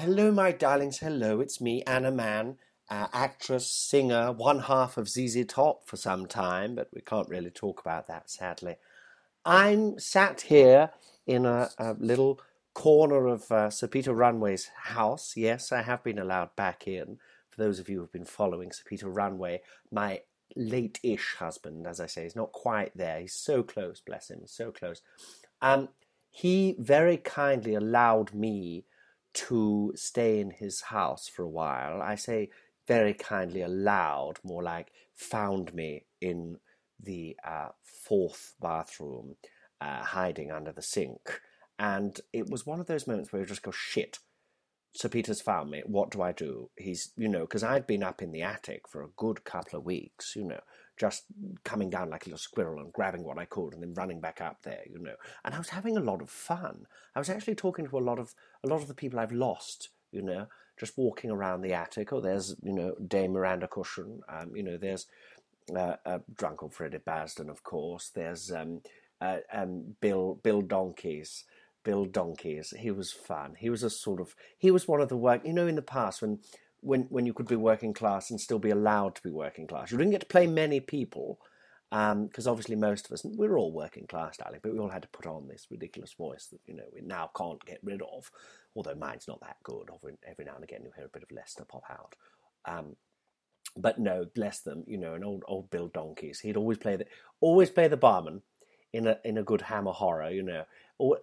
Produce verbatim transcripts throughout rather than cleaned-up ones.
Hello, my darlings. Hello, it's me, Anna Mann, uh, actress, singer, one half of Z Z Top for some time, but we can't really talk about that, sadly. I'm sat here in a, a little corner of uh, Sir Peter Runway's house. Yes, I have been allowed back in. For those of you who've been following Sir Peter Runway, my late-ish husband, as I say, he's not quite there. He's so close, bless him, so close. Um, he very kindly allowed me to stay in his house for a while. I say very kindly allowed, more like found me in the uh, fourth bathroom, uh, hiding under the sink. And it was one of those moments where you just go, shit, Sir Peter's found me. What do I do? He's, you know, because I'd been up in the attic for a good couple of weeks, you know, just coming down like a little squirrel and grabbing what I could and then running back up there, you know. And I was having a lot of fun. I was actually talking to a lot of a lot of the people I've lost, you know, just walking around the attic. Oh, there's, you know, Dame Miranda Cushion. Um, you know, there's uh, uh, Drunk old Freddie Basden, of course. There's um, uh, um, Bill Bill Donkeys. Bill Donkeys. He was fun. He was a sort of, he was one of the work, you know, in the past when, when, when you could be working class and still be allowed to be working class. You didn't get to play many people, because um, obviously most of us, we're all working class, darling, but we all had to put on this ridiculous voice that, you know, we now can't get rid of, although mine's not that good. Every, every now and again you'll hear a bit of Leicester pop out. Um, but no, bless them, you know, and old old Bill Donkeys. He'd always play the, always play the barman in a in a good Hammer horror, you know. Or,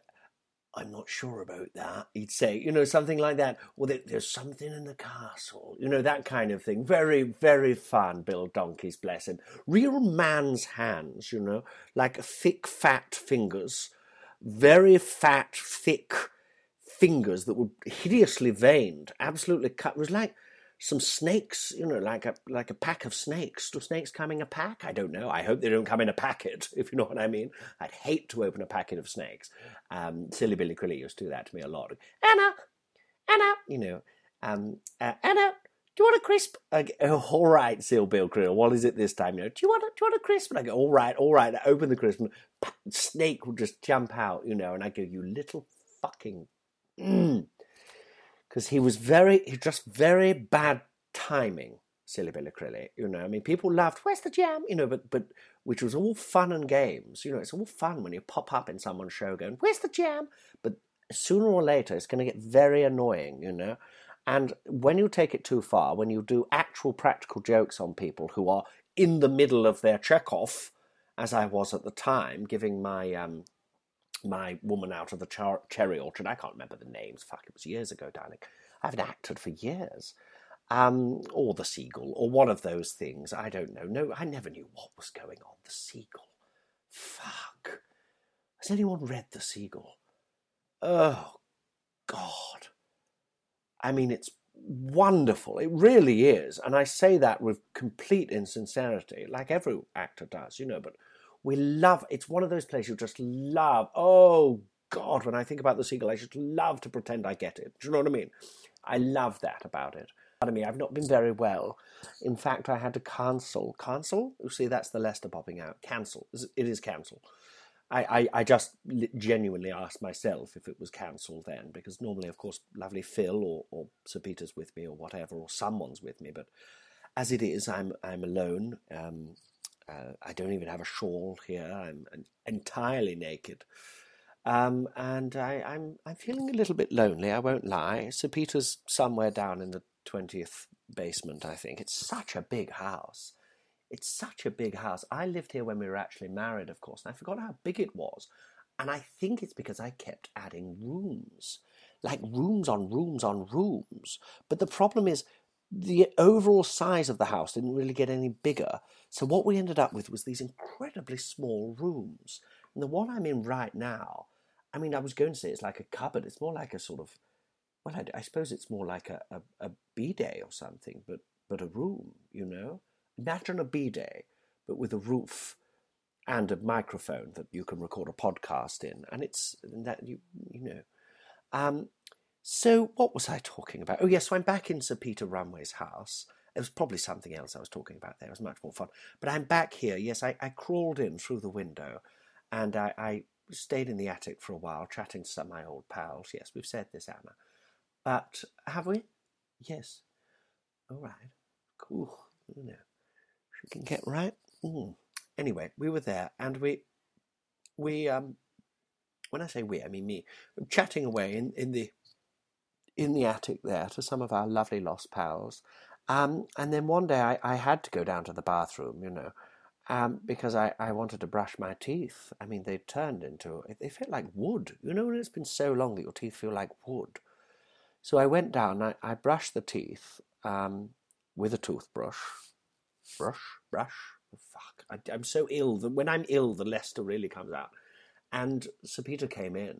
I'm not sure about that, he'd say, you know, something like that. Well, there, there's something in the castle, you know, that kind of thing. Very, very fun, Bill Donkeys, bless him. Real man's hands, you know, like thick, fat fingers. Very fat, thick fingers that were hideously veined, absolutely cut. It was like some snakes, you know, like a like a pack of snakes. Do snakes come in a pack? I don't know. I hope they don't come in a packet, if you know what I mean. I'd hate to open a packet of snakes. Um, Silly Billy Crilly used to do that to me a lot. Anna, Anna, you know, um, uh, Anna, do you want a crisp? I go, oh, all right, Silly Bill Krill. What is it this time? You know, do you want a, do you want a crisp? And I go, all right, all right. I open the crisp and pop, snake would just jump out, you know, and I go, you little fucking. Mm. Because he was very, he just very bad timing, Silly Billy Crilly. You know, I mean, people laughed, where's the jam? You know, but, but, which was all fun and games. You know, it's all fun when you pop up in someone's show going, where's the jam? But sooner or later, it's going to get very annoying, you know. And when you take it too far, when you do actual practical jokes on people who are in the middle of their Chekhov, as I was at the time, giving my, um, my woman out of the char- cherry orchard. I can't remember the names. Fuck, it was years ago, darling. I haven't acted for years. Um, or The Seagull, or one of those things. I don't know. No, I never knew what was going on. The Seagull. Fuck. Has anyone read The Seagull? Oh, God. I mean, it's wonderful. It really is. And I say that with complete insincerity, like every actor does, you know, but we love, it's one of those plays you just love. Oh, God, when I think about The Seagull, I just love to pretend I get it. Do you know what I mean? I love that about it. Pardon me, I've not been very well. In fact, I had to cancel. Cancel? You see, that's the Leicester popping out. Cancel. It is cancel. I, I, I just genuinely asked myself if it was cancelled then, because normally, of course, lovely Phil or, or Sir Peter's with me or whatever, or someone's with me. But as it is, I'm I'm alone. Um, Uh, I don't even have a shawl here. I'm, I'm entirely naked. Um, and I, I'm I'm feeling a little bit lonely, I won't lie. Sir Peter's somewhere down in the twentieth basement, I think. It's such a big house. It's such a big house. I lived here when we were actually married, of course, and I forgot how big it was. And I think it's because I kept adding rooms. Like rooms on rooms on rooms. But the problem is, the overall size of the house didn't really get any bigger. So what we ended up with was these incredibly small rooms. And the one I'm in right now, I mean, I was going to say it's like a cupboard. It's more like a sort of, well, I, I suppose it's more like a, a, a bidet or something, but, but a room, you know? Imagine a bidet, but with a roof and a microphone that you can record a podcast in. And it's, that you, you know. Um, So what was I talking about? Oh, yes, so I'm back in Sir Peter Runway's house. It was probably something else I was talking about there. It was much more fun. But I'm back here. Yes, I, I crawled in through the window and I, I stayed in the attic for a while, chatting to some of my old pals. Yes, we've said this, Anna. But have we? Yes. All right. Cool. You know, she can get right. Mm. Anyway, we were there, and we we um. When I say we, I mean me. I'm chatting away in, in the in the attic there to some of our lovely lost pals. Um, and then one day I, I had to go down to the bathroom, you know, um, because I, I wanted to brush my teeth. I mean, they turned into, they felt like wood. You know, when it's been so long that your teeth feel like wood. So I went down, I, I brushed the teeth um, with a toothbrush. Brush, brush. Oh, fuck. I, I'm so ill that when I'm ill, the Leicester really comes out. And Sir Peter came in,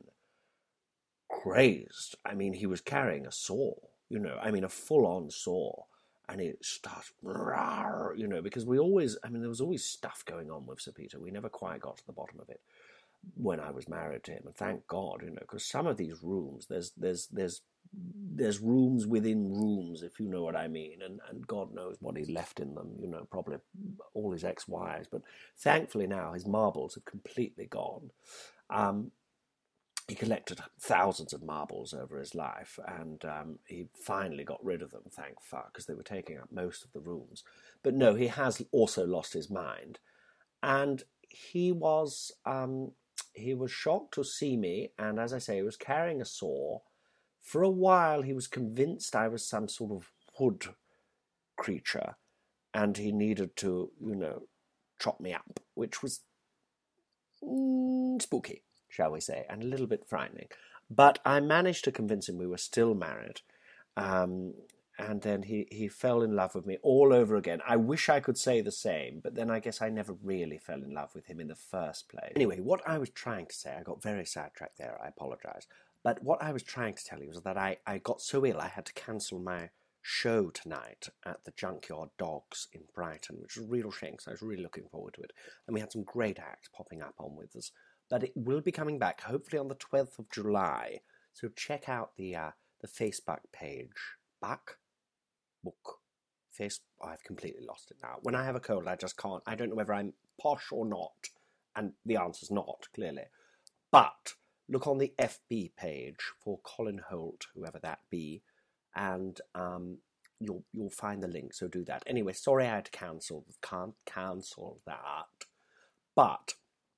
crazed. I mean, he was carrying a saw, you know, I mean, a full-on saw. And it starts, you know, because we always, I mean, there was always stuff going on with Sir Peter. We never quite got to the bottom of it when I was married to him. And thank God, you know, because some of these rooms, there's there's there's there's rooms within rooms, if you know what I mean. And, and God knows what he left in them, you know, probably all his ex-wives. But thankfully now his marbles have completely gone. Um, He collected thousands of marbles over his life, and um, he finally got rid of them, thank fuck, because they were taking up most of the rooms. But no, he has also lost his mind, and he was um, he was shocked to see me, and as I say, he was carrying a saw. For a while, he was convinced I was some sort of wood creature, and he needed to, you know, chop me up, which was mm, spooky, shall we say, and a little bit frightening. But I managed to convince him we were still married. Um, and then he, he fell in love with me all over again. I wish I could say the same, but then I guess I never really fell in love with him in the first place. Anyway, what I was trying to say, I got very sidetracked there, I apologise. But what I was trying to tell you was that I, I got so ill I had to cancel my show tonight at the Junkyard Dogs in Brighton, which was a real shame because I was really looking forward to it. And we had some great acts popping up on with us. But it will be coming back, hopefully on the twelfth of July. So check out the uh, the Facebook page. Back? Book. Face... Oh, I've completely lost it now. When I have a cold, I just can't. I don't know whether I'm posh or not. And the answer's not, clearly. But look on the F B page for Colin Holt, whoever that be, and um, you'll, you'll find the link, so do that. Anyway, sorry I had to cancel. Can't cancel that. But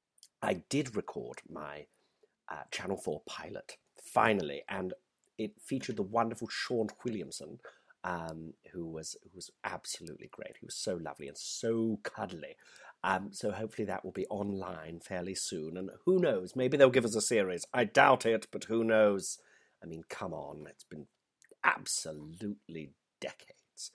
I did record my uh, Channel four pilot, finally, and it featured the wonderful Sean Williamson, um, who was who was absolutely great. He was so lovely and so cuddly. Um, so hopefully that will be online fairly soon, and who knows, maybe they'll give us a series. I doubt it, but who knows? I mean, come on, it's been absolutely decades.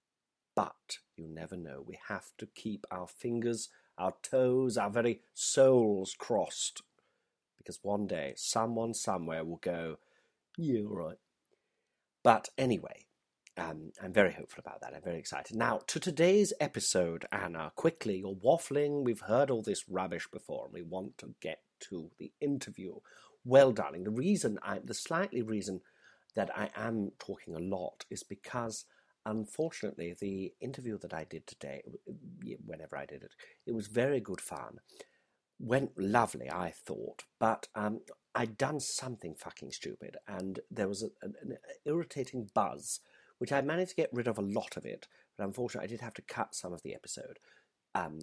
But you never know. We have to keep our fingers, our toes, our very souls crossed. Because one day, someone somewhere will go, yeah, all right. But anyway, um, I'm very hopeful about that. I'm very excited. Now, to today's episode, Anna, quickly, you're waffling. We've heard all this rubbish before, and we want to get to the interview. Well, darling, the reason, I, the slightly reason that I am talking a lot is because, unfortunately, the interview that I did today, whenever I did it, it was very good fun. Went lovely, I thought, but um, I'd done something fucking stupid, and there was a, an, an irritating buzz, which I managed to get rid of a lot of it, but unfortunately I did have to cut some of the episode. Um,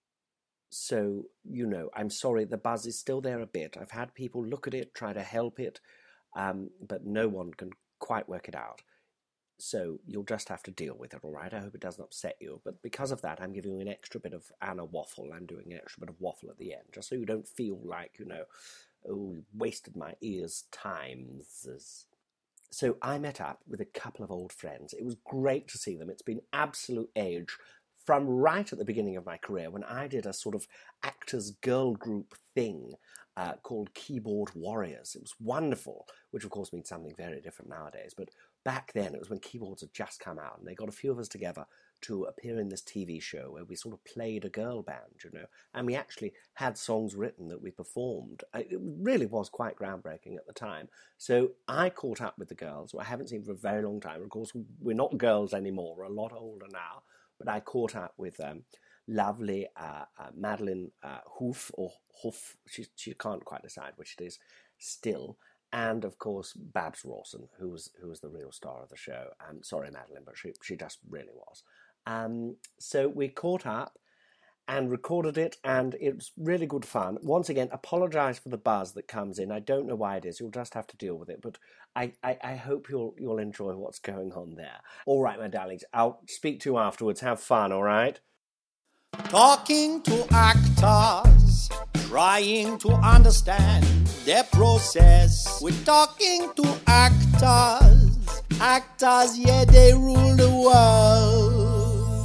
so, you know, I'm sorry, the buzz is still there a bit. I've had people look at it, try to help it, um, but no one can quite work it out. So you'll just have to deal with it, all right? I hope it doesn't upset you. But because of that, I'm giving you an extra bit of Anna waffle. I'm doing an extra bit of waffle at the end, just so you don't feel like, you know, oh, you wasted my ears' times. So I met up with a couple of old friends. It was great to see them. It's been absolute age from right at the beginning of my career when I did a sort of actors girl group thing uh, called Keyboard Warriors. It was wonderful, which of course means something very different nowadays. But back then, it was when keyboards had just come out, and they got a few of us together to appear in this T V show where we sort of played a girl band, you know, and we actually had songs written that we performed. It really was quite groundbreaking at the time. So I caught up with the girls, who I haven't seen for a very long time. Of course, we're not girls anymore. We're a lot older now. But I caught up with um, lovely uh, uh, Madeline uh, Hoof, or Hoof, she, she can't quite decide which it is still. and of course Babs Rawson, who was who was the real star of the show. Um, sorry, Madeline, but she she just really was. Um, so we caught up and recorded it, and it was really good fun. Once again, apologise for the buzz that comes in. I don't know why it is. You'll just have to deal with it. But I, I, I hope you'll you'll enjoy what's going on there. All right, my darlings. I'll speak to you afterwards. Have fun, all right? Talking to actors, trying to understand their process. We're talking to actors. Actors, yeah, they rule the world.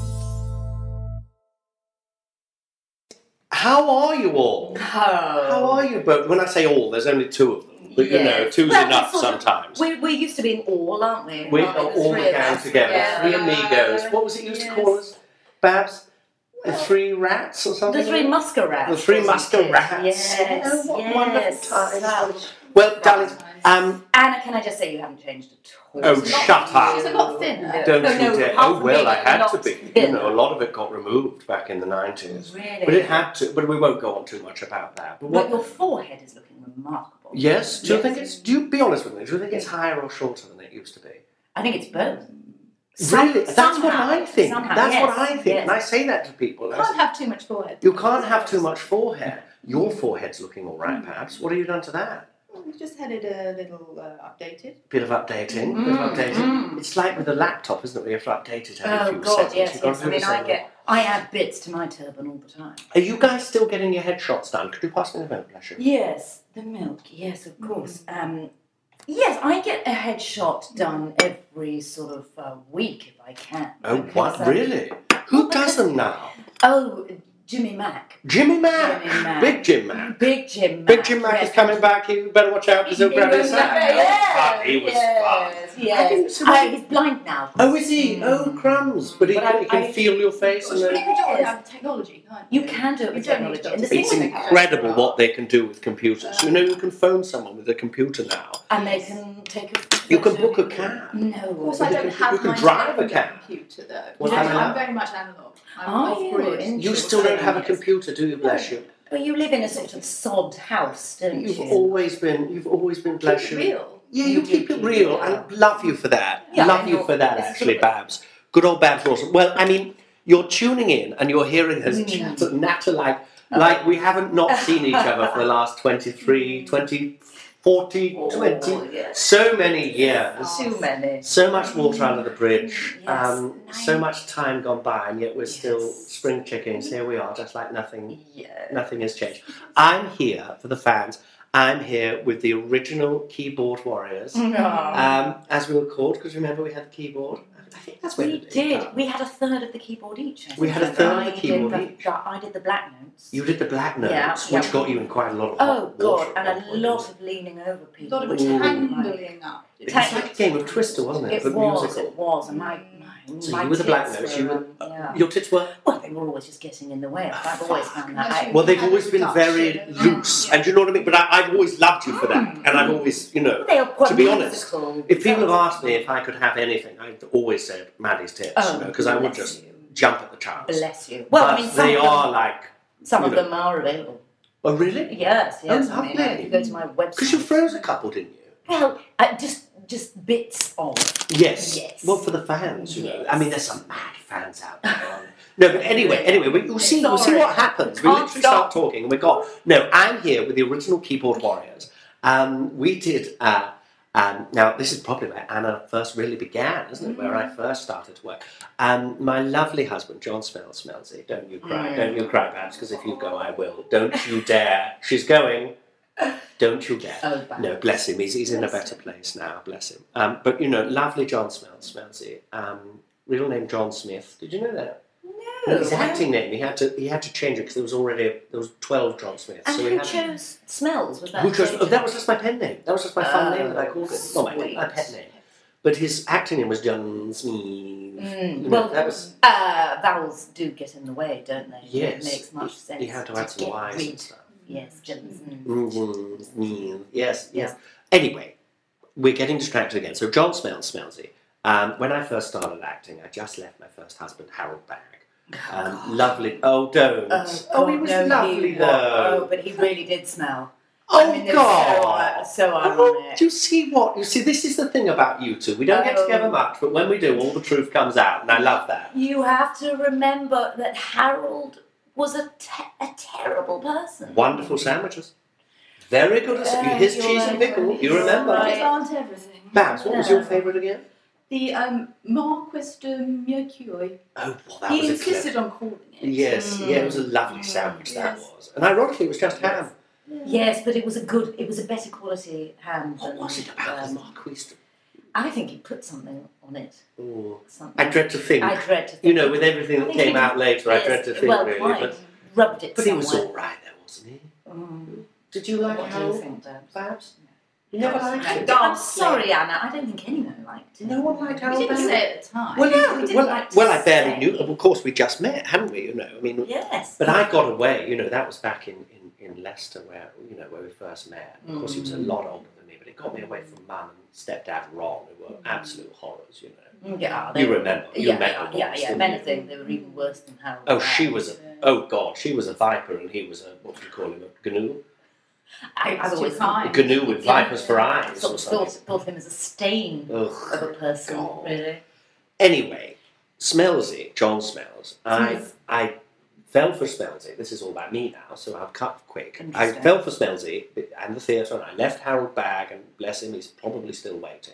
How are you all? Oh. How are you? But when I say all, there's only two of them. But, you know, two's well, enough sort of, sometimes. we, we're used to being all, aren't we? We Aren't are we? all three the of gang us. together. Yeah. Three amigos. What was it you used Yes. to call us? Babs? The three rats or something? The three muskarats. The three wasn't it? muskarats. Yes, Oh, what yes. wonderful times. That was Well, darlings, um, Anna, can I just say you haven't changed at all? Oh, Not shut up. you. She's a lot thinner. don't no, you no, dare. apart Oh, from well, being I had not to be. thinner. You know, a lot of it got removed back in the nineties. Really? But it had to. But we won't go on too much about that. But But what? your forehead is looking remarkable. Yes? Do you Yes. think it's... Do you be honest with me? Do you think it's higher or shorter than it used to be? I think it's both. Some- Really? That's what somehow, I think. somehow, That's yes, what I think. yes. And I say that to people. You I can't say, have too much forehead. you can't have too much forehead. Your forehead's looking all right, perhaps. What have you done to that? Well, we've just had it a little uh, updated. Bit of updating. Bit of Mm, updating. mm. It's like with a laptop, isn't it? We have to update it every Oh few God, seconds. yes, You've got yes. to I do mean, the I same. get, I add bits to my turban all the time. Are you guys still getting your headshots done? Could you pass me the milk, bless you? Yes, the milk. Yes, of course. Um, yes, I get a headshot done every sort of uh, week if I can. Oh, because, what? um, Really? Who well, does them now? Oh, Jimmy Mack. Jimmy Mack. Jimmy Mack. Big Jim Mack. Big Jim Mack. Big Jim Mack yes. is coming back. You better watch out because he'll grab your sack. Yes, He was yes, fun. yes. I didn't see Uh, what- he's blind now. Oh, is he? Mm. Oh, crumbs. But he But can, I- he can I- feel your face. And But then... you can do it with technology, can't you? You can do it with You don't need technology. And the to- thing It's with- incredible what they can do with computers. You know, you can phone someone with a computer now. And they can take a. You can book a cab. No. Of course, You I don't can- have you can my drive a own cab. computer though. What's You know, that I'm now? very much analog. I'm Are off you? grid. In- You still don't have a Yes. computer, do you? Bless you. Well, you live in a sort of sod house, don't You've you? always been. You've always been. Bless Keep you. it real. Yeah, you You keep do it keep real, it real. and love you for that. Yeah, love I you know. for that, It's actually, sort Babs. Good old Babs Rawson. Well, I mean, you're tuning in and you're hearing us Mm. chat natter like, like we haven't not seen each other for the last twenty-three, twenty, forty, Oh, twenty, yes. so many years. Too many. So much water under the bridge, Yes. um, so Nine- much time gone by, and yet we're still Yes. spring chickens. Here we are, just like nothing, Yeah. nothing has changed. I'm here for the fans. I'm here with the original keyboard warriors, No. um, as we were called, because remember we had the keyboard. I think that's where We the name did. came. We had a third of the keyboard each. I We think. had a third of I the did keyboard the- each. the- I did the black notes. You did the black notes, Yeah, which yeah. got you in quite a lot of Oh hot God, water. and at a one lot point. of leaning over A people. lot of which Ooh. tangling up. It was like a game of Twister, wasn't it? It But was, musical. it was, and my, my, So my you were the black tits notes. You were, were, um, yeah. Your tits were. Well, they were always just getting in the way. I've always found that. Unless I, you- Well, they've had always a been touch, very yeah. loose, Yeah. and do you know what I mean? But I, I've always loved you for that, and I've always, you know, they are quite to be honest, musical. if people have asked me if I could have anything, I've always said Maddie's tits, Oh, you know, because I would bless just you. jump at the chance. Bless you. Well, but I mean, some they of them, are like, some you of know. them are available. oh really? Yes, yes. Oh, I mean, lovely. if you go to my website. Because you froze a couple, didn't you? Well, uh, just just bits of. Yes. Yes. Well, for the fans, you know. Yes. I mean, there's some mad fans out there. aren't there? No, but anyway, anyway, we, we'll see. We'll see Sorry. what happens. We Can't literally stop. start talking, and we got. No, I'm here with the original keyboard warriors. Um, we did. Uh, um, now, this is probably where Anna first really began, isn't it? Where I first started to work. Um, my lovely husband, John Smells Smelsy. Don't you cry. Mm. Don't you cry, Babs, because if you go, I will. Don't you dare. She's going. Don't you dare. Oh, bad. No, bless him. He's, he's in a better place now, bless him. Um, but, you know, lovely John Smells, Smelsy. Um, real name John Smith. Did you know that? No. His acting name, he had to he had to change it because there was already, there was twelve John Smiths. And so he who had chose Smells? Was that Who chose, Jay oh, that was just my pen name. That was just my fun Oh, name that I called it. Not my, sweet. my pet name. But his acting name was John Smith. Mm, You know, well, that was... uh, vowels do get in the way, don't they? Yes. It makes much He- sense. He had to add some get Y's rid- and stuff. Yes, Johnson. Mm, yes, yes. Anyway, we're getting distracted again. So John Smells Smelsy. Um, when I first started acting, I just left my first husband, Harold Bagg. Um, lovely. Oh, don't. Oh, Oh, he was no, lovely he though. was. Oh, but he really did smell. Oh, I mean, there's God. So, so Oh, ironic. do you see what? You see, this is the thing about you two. We don't get Oh. together much, but when we do, all the truth comes out, and I love that. You have to remember that Harold was a, te- a terrible person. Wonderful sandwiches. Very good. At, Uh, his you're cheese right, and pickle. you're You remember? right. These aren't everything. Babs, what was your favourite again? The um, Marquis de Mercury. Oh, well, that He was a insisted clever... on calling it. Yes, Mm. yeah, it was a lovely sandwich, that Yes. was. And ironically, it was just ham. Yes, but it was a good, it was a better quality ham. What than, was it about the um, Marquis? I think he put something on it. Oh, Something. I dread to think. I dread to think. You know, with everything I that think came he- out later, I yes, dread to think, well, really. quite. But, Rubbed it but he was somewhere. all right, though, wasn't he? Mm. Did you like What do you Harold? think, Babs? Babs? You never liked No, him? don't. I'm sorry, Anna. I don't think anyone liked him. No one liked We Harold didn't Babs? say it at the time. Well, No, you- we didn't well, like to well, I barely say. knew. Of course, we just met, hadn't we? You know, I mean, Yes. but I got away. You know, that was back in, in, in Leicester, where you know where we first met. Of course, he was a Mm. lot older than me, but it got me away from Mum and stepdad Ron, who were absolute horrors. You know, Yeah, they you were- remember? You Yeah, met yeah, them yeah, once, yeah. If didn't you? anything, they were even worse than Harold. Oh, Babs. she was a. Oh God, she was a viper, and he was a what do you call him? A gnu? I, I've Too always kind. A gnu with vipers for eyes. sort Or of something. thought, thought him as a stain of Ugh. a person, God. really. Anyway, Smellsy, John Smells. I Yes. I fell for Smellsy. This is all about me now, so I'll cut quick. I Interesting. fell for Smellsy and the theatre, and I left Harold Bag, and bless him, he's probably still waiting.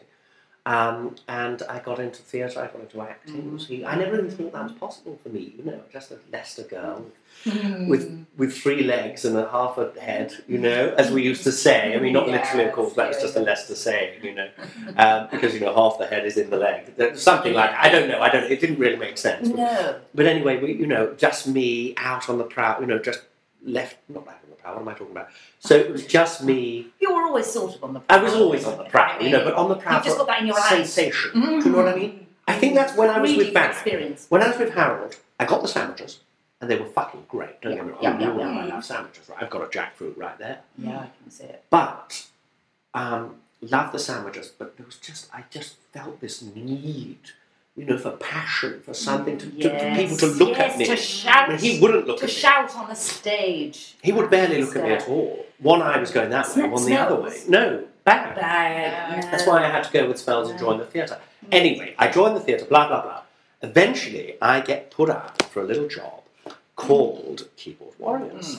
Um, and I got into theatre, I got into acting. Mm. See, I never even thought that was possible for me, you know, just a Leicester girl Mm. with with three legs and a half a head, you know, as we used to say. I mean, not Yeah, literally, of course, that was that's just a Leicester saying, you know, um, because, you know, half the head is in the leg. There's something like, I don't know, I don't, it didn't really make sense. But, No. but anyway, we, you know, just me out on the prowl, you know, just left, not out on the prowl, what am I talking about? So it was just me, You were always sort of on the I prowl. was always on the prowl, you know, but on the prowl You've just for got that in your eyes. sensation. Mm. Do you know what I mean? I think that's when I was Greedy with for Bag. experience. When I was with Harold, I got the sandwiches, and they were fucking great. Don't get me wrong. Yeah, you yeah, all know yeah, I yeah. love sandwiches, right? I've got a jackfruit right there. Yeah, I can see it. But um, love the sandwiches, but there was just I just felt this need, you know, for passion, for something to, to, for Yes, people to look yes, at me. to shout, I mean, he wouldn't look to at me. shout on the stage. He would barely look at me at all. One eye was going that way, Sm- one the other way. smells. No, bad. Bag. That's why I had to go with Spells and join the theatre. Anyway, I joined the theatre, blah, blah, blah. Eventually, I get put up for a little job called Keyboard Warriors.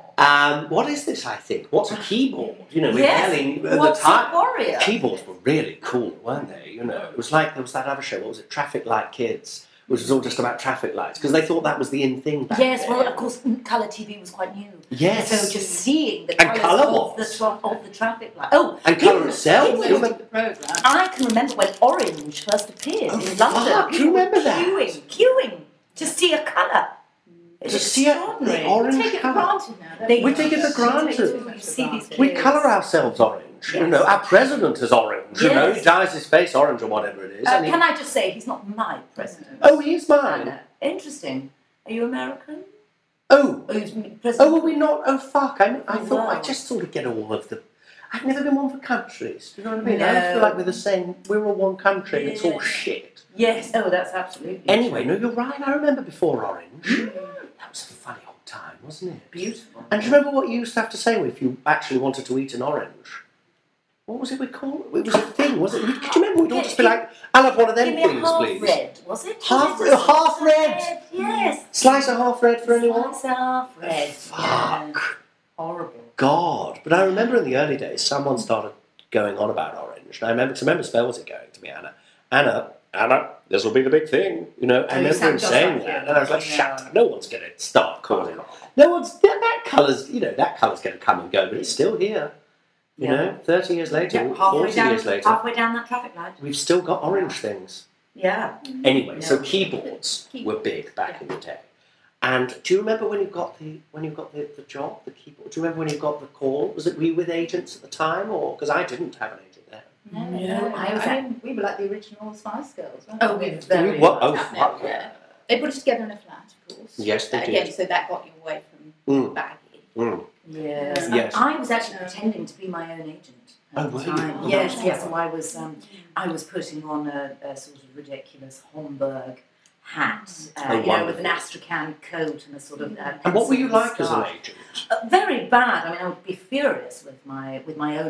Um, what is this, I think? What's a keyboard? You know, we're Yes, yelling at what's the time. a warrior? Keyboards were really cool, weren't they? You know, it was like there was that other show, what was it, Traffic Light Kids, which was all just about traffic lights, because they thought that was the in thing back Yes, then. well, of course, mm, colour T V was quite new. Yes. So just seeing the And colours colour of the, was. tra- of the traffic light. Oh, And colour people- itself, people- you remember- the programme. I can remember when orange first appeared Oh, in fuck, London. you People were remember that? Queuing, queuing to see a colour. It's To see a- extraordinary. the orange Take it for colour. granted now. don't They- We take it for Take granted. too much You for see these granted. We Yes. colour ourselves orange. You Yes. know, our president is orange. You know, Yes. he dyes his face orange or whatever it is. Uh, and he- can I just say, he's not my president. Oh, he is mine. Anna. Interesting. Are you American? Oh, Or who's oh, president? were we not? Oh, fuck! I, I Oh, thought I wow. just sort of get all of the. I've never been one for countries. Do you know what I mean? I No. don't feel like we're the same. We're all one country, and it's all Yeah. shit. Yes. Oh, that's absolutely Anyway, true. no, you're right. I remember before Orange. Mm. That was a funny old time, wasn't it? Beautiful. And do you remember what you used to have to say if you actually wanted to eat an orange? What was it we called? It was a thing, was it? Could you remember? We'd all just be like, "I'll have one of them Give me a things, half please." red, was it? Half- Was it a half red. Yes. Slice of half red for anyone? Slice of half red. Yeah. Fuck. Horrible. God. But I remember in the early days, someone started going on about Orange. And I remember, because I remember Spell was it going to me, Anna. Anna, Anna, this will be the big thing. You know, I Oh, you remember sound him just saying like that. him. And I was like, Yeah. shut up. No one's going to start calling. No one's, that, that colour's, you know, that colour's going to come and go, but it's still here. You Yeah. know, thirty years later, Yeah, halfway forty down, years later, halfway down that traffic light. we've still got orange things. Yeah. Anyway, so Yeah. keyboards were big back in the day. And do you remember when you got the when you got the, the job, the keyboard? Do you remember when you got the call? Was it were you with agents at the time, or because I didn't have an agent then? No, No, no, I was I mean, we were like the original Spice Girls, weren't Oh, we? we very What? Oh, much. fuck Yeah. yeah. They put us together in a flat, of course. Yes, they Again, did. so that got you away from Mm, baggy. mm. Yes. Yes. I was actually pretending to be my own agent at Oh, the were you? time. Oh, yes, that's yes. clever. So I was, um, I was putting on a, a sort of ridiculous Homburg hat, uh, Oh, you know, with wonderful. an astrakhan coat and a sort of. Uh, And what were you pencil like as an scarf. agent? Uh, very bad. I mean, I would be furious with my with my own efforts.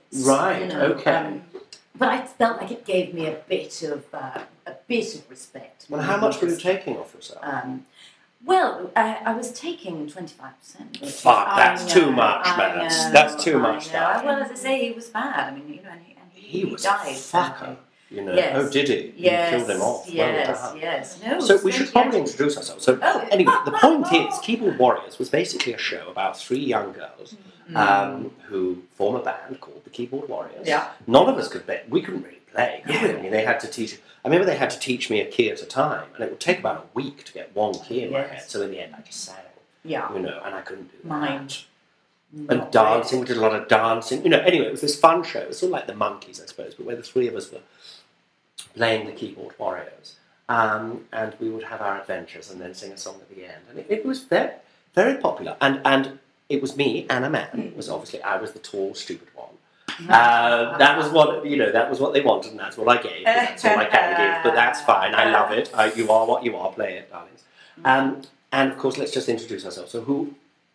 Right, you know, okay. um, but I felt like it gave me a bit of uh, a bit of respect. Well, how much were you taking off yourself? Um, well, I, I was taking twenty-five percent. Fuck, that's too much, man. That's too much, I that. know. Well, as I say, he was bad. I mean, you know, and he, and he, He was died. a fucker, you know. Yes. Oh, did he? Yes. You killed him off. Yes, well done. yes. No, So we should psychiatric- probably introduce ourselves. So Oh. anyway, the point is, Keyboard Warriors was basically a show about three young girls um, who form a band called the Keyboard Warriors. Yeah. None of us could play. We couldn't really play, could we? I mean, they had to teach. I remember they had to teach me a key at a time, and it would take about a week to get one key in my Yes. head. So in the end, I just sang, Yeah. you know, and I couldn't do Mine. that. Not And dancing, we did a lot of dancing. You know, anyway, it was this fun show. It was sort of like the Monkeys, I suppose, but where the three of us were playing the Keyboard Warriors. Um, and we would have our adventures and then sing a song at the end. And it, it was very, very popular. And and it was me, Anna Mann. It was obviously, I was the tall, stupid one. Uh, that was what, you know, that was what they wanted, and that's what I gave. That's all I can give, but that's fine. I love it. Uh, you are what you are. Play it, darlings. Um, and of course, let's just introduce ourselves. So who...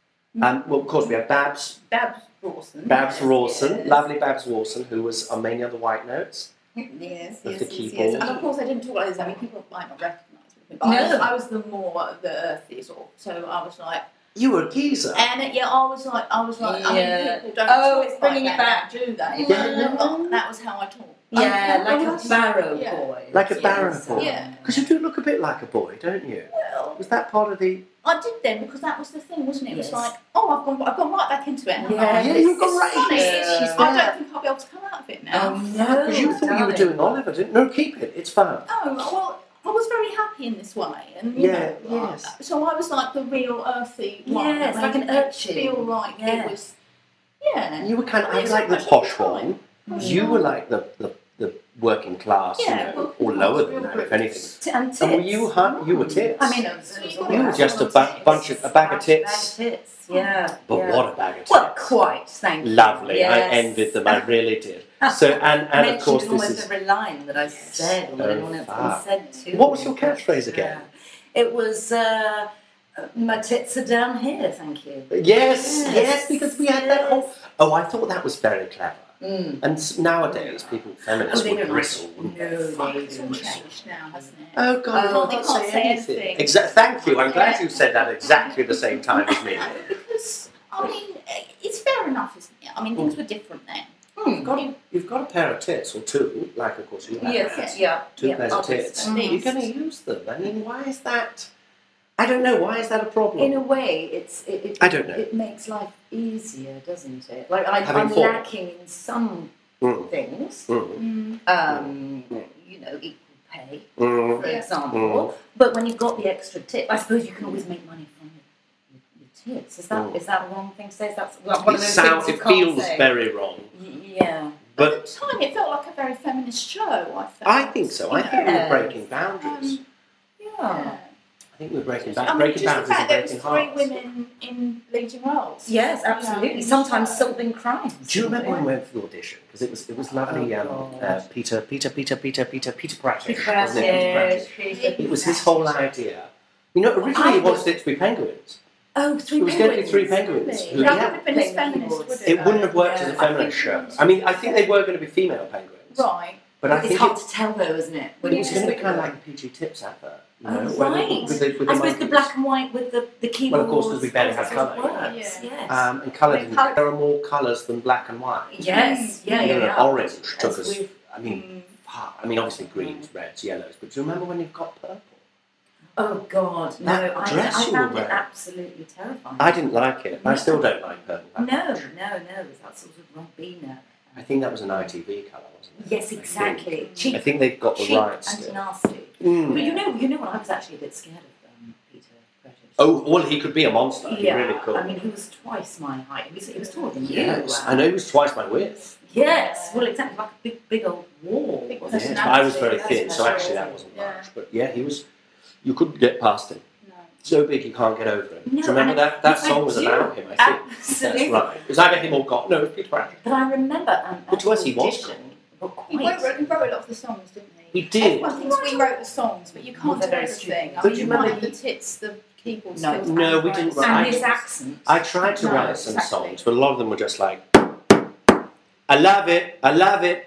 Um, well, of course, we have Babs, Babs Rawson. Babs yes, Rawson, yes. lovely Babs Rawson, who was on many other white notes. Yes, Of yes, the yes, keyboard. yes. And of course, I didn't talk like this. I mean, people might not recognise me, but No. I, was, I was the more the earthy sort. of- So I was like, You were a geezer. and it, yeah, I was like, I was like, Yeah. I mean, people don't Oh, talk it's bringing like it that, back. do they? Yeah. But that was how I talk. Yeah, I- I like was- a barrow yeah. boy. Like a Yes. barrow boy. Yeah. Because you do look a bit like a boy, don't you? Well, Was that part of the... I did then because that was the thing, wasn't it? It was Yes. like, oh, I've gone, I've gone right back into it. haven't I? Yeah. Yeah, It's- you've gone it's right funny. into it. It's- Yeah. I don't think I'll be able to come out of it now. Oh no! Because you thought you were darling. doing Oliver, didn't you? No, keep it. It's fun. Oh, well, I was very happy in this way. And, you Yeah, know, yes. I- so I was like the real earthy one. Yes, that like made an it urchin. feel like Yeah. it was, yeah. You were kind of... I I was mean, like the it's posh like one. time. You were like the, the, the working class, Yeah, you know, working or class, lower than real that, good. if anything. T- and tits. And were you, huh? You were tits. I mean, it was, it was all You were right. just a All bu- tits. bunch of- a bag of tits. Bag of tits. Yeah. But yeah. what a bag of tits. Well, quite. Thank you. Lovely. I Yes. envied them. I really did. So, and, and of course, Mentioned this almost is... every line that I said or that Oh, anyone else fuck. said to What was me. your catchphrase again? Yeah. It was, uh, my tits are down here, thank you. Yes, yes, Yes, because we had that whole... Oh, I thought that was very clever. Mm. And s- nowadays, people, feminists, Oh, they would don't bristle. like- wouldn't No, they? they Fuck, It's it's all all bristle. changed now, hasn't it? Oh, God, Oh, you they can't can't say say anything. anything. Exa- thank you. I'm glad you said that exactly the same time as me. Because, I mean, it's fair enough, isn't it? I mean, things were different then. You've got, a, you've got a pair of tits, or two, like, of course, you have. Yes, yeah. Two yeah, pairs of obviously. tits. Mm. You're going to use them. I mean, why is that? I don't know. Why is that a problem? In a way, it's it, it, I don't know. It makes life easier, doesn't it? Like I, Having I'm four. lacking in some Mm. things, Mm. um, you know, equal pay, Mm. for Yeah. example. But when you've got the extra tip, I suppose you can always make money from your, your, your tits. Is that Mm. is that a wrong thing to say? Is that one of It, those sounds, things you it can't feels say? very wrong. Y- yeah. But At the time, it felt like a very feminist show, I felt. I think so. I think we were Yes. breaking boundaries. Um, Yeah. yeah. I think we were breaking, I ba- mean, breaking just the boundaries and fact there was breaking three hearts. women in leading roles. Yes, You know, absolutely. in the Sometimes show. solving crimes. Do you remember when we went for the audition? Because it was it was lovely. Oh, um, God. uh, Peter, Peter, Peter, Peter, Peter, Peter Pratt. Peter wasn't it? Peter Pratt. It was his whole idea. You know, originally he wanted it to be penguins. Oh, three It was going to be penguins. three penguins. Really? Who, That yeah, would have been as Playing feminist, keyboards. would it? it wouldn't have worked Yeah, as a I feminist think show. it was- I mean, I think they were going to be female penguins. Right. But I It's think hard it, to tell though, isn't it? When it you was just going to be look kind of at like a P G Tips advert. You Oh, know, where they- right. with the, with the I suppose the monkeys. black and white with the, the keyboard. Well, of course, 'cause we barely have colour, Works. yeah. Yes. Um, and colour I mean, didn't. colour- There are more colours than black and white. yes. Yeah, You yeah, know, yeah. orange took As us. we've- I mean, fuck, I mean, obviously greens, reds, yellows. But do you remember when you've got purple? Oh God, no! That I, dress I you found were it wearing. absolutely terrifying. I didn't like it. I still don't like purple. No, no, no. It's that sort of Robina. I think that was an I T V colour, wasn't it? Yes, I think. exactly. Cheap, I think they've got the cheap rights. and still. nasty. Mm. But you know, you know what? I was actually a bit scared of um, Peter Prentice. Oh, well, he could be a monster. He yeah. really could. I mean, he was twice my height. He was, he was taller than you. yes, uh, I know he was twice my width. Yes, well, exactly, like a big, big old wall. Big wasn't Yes, it? but I was very That's thin, so right. actually that wasn't Yeah. much. But yeah, he was. You couldn't get past him. No. So big you can't get over him. No, Do you remember and that? That yes, I song was do. about him, I think. Absolutely. That's right. It was either him or God. No, it was Peter Pratt. But I remember um, But to us he was audition, were He quite. wrote, he wrote a lot of the songs, didn't he? He did. Everyone thinks we wrote the songs, but you Well, can't they're do very everything. stupid. I But mean, you you remember might have he- the tits, the keyboard No. skills. No, we and didn't writing. write- And I- his accent. I tried to No, write some exactly. songs, but a lot of them were just like, I love it. I love it.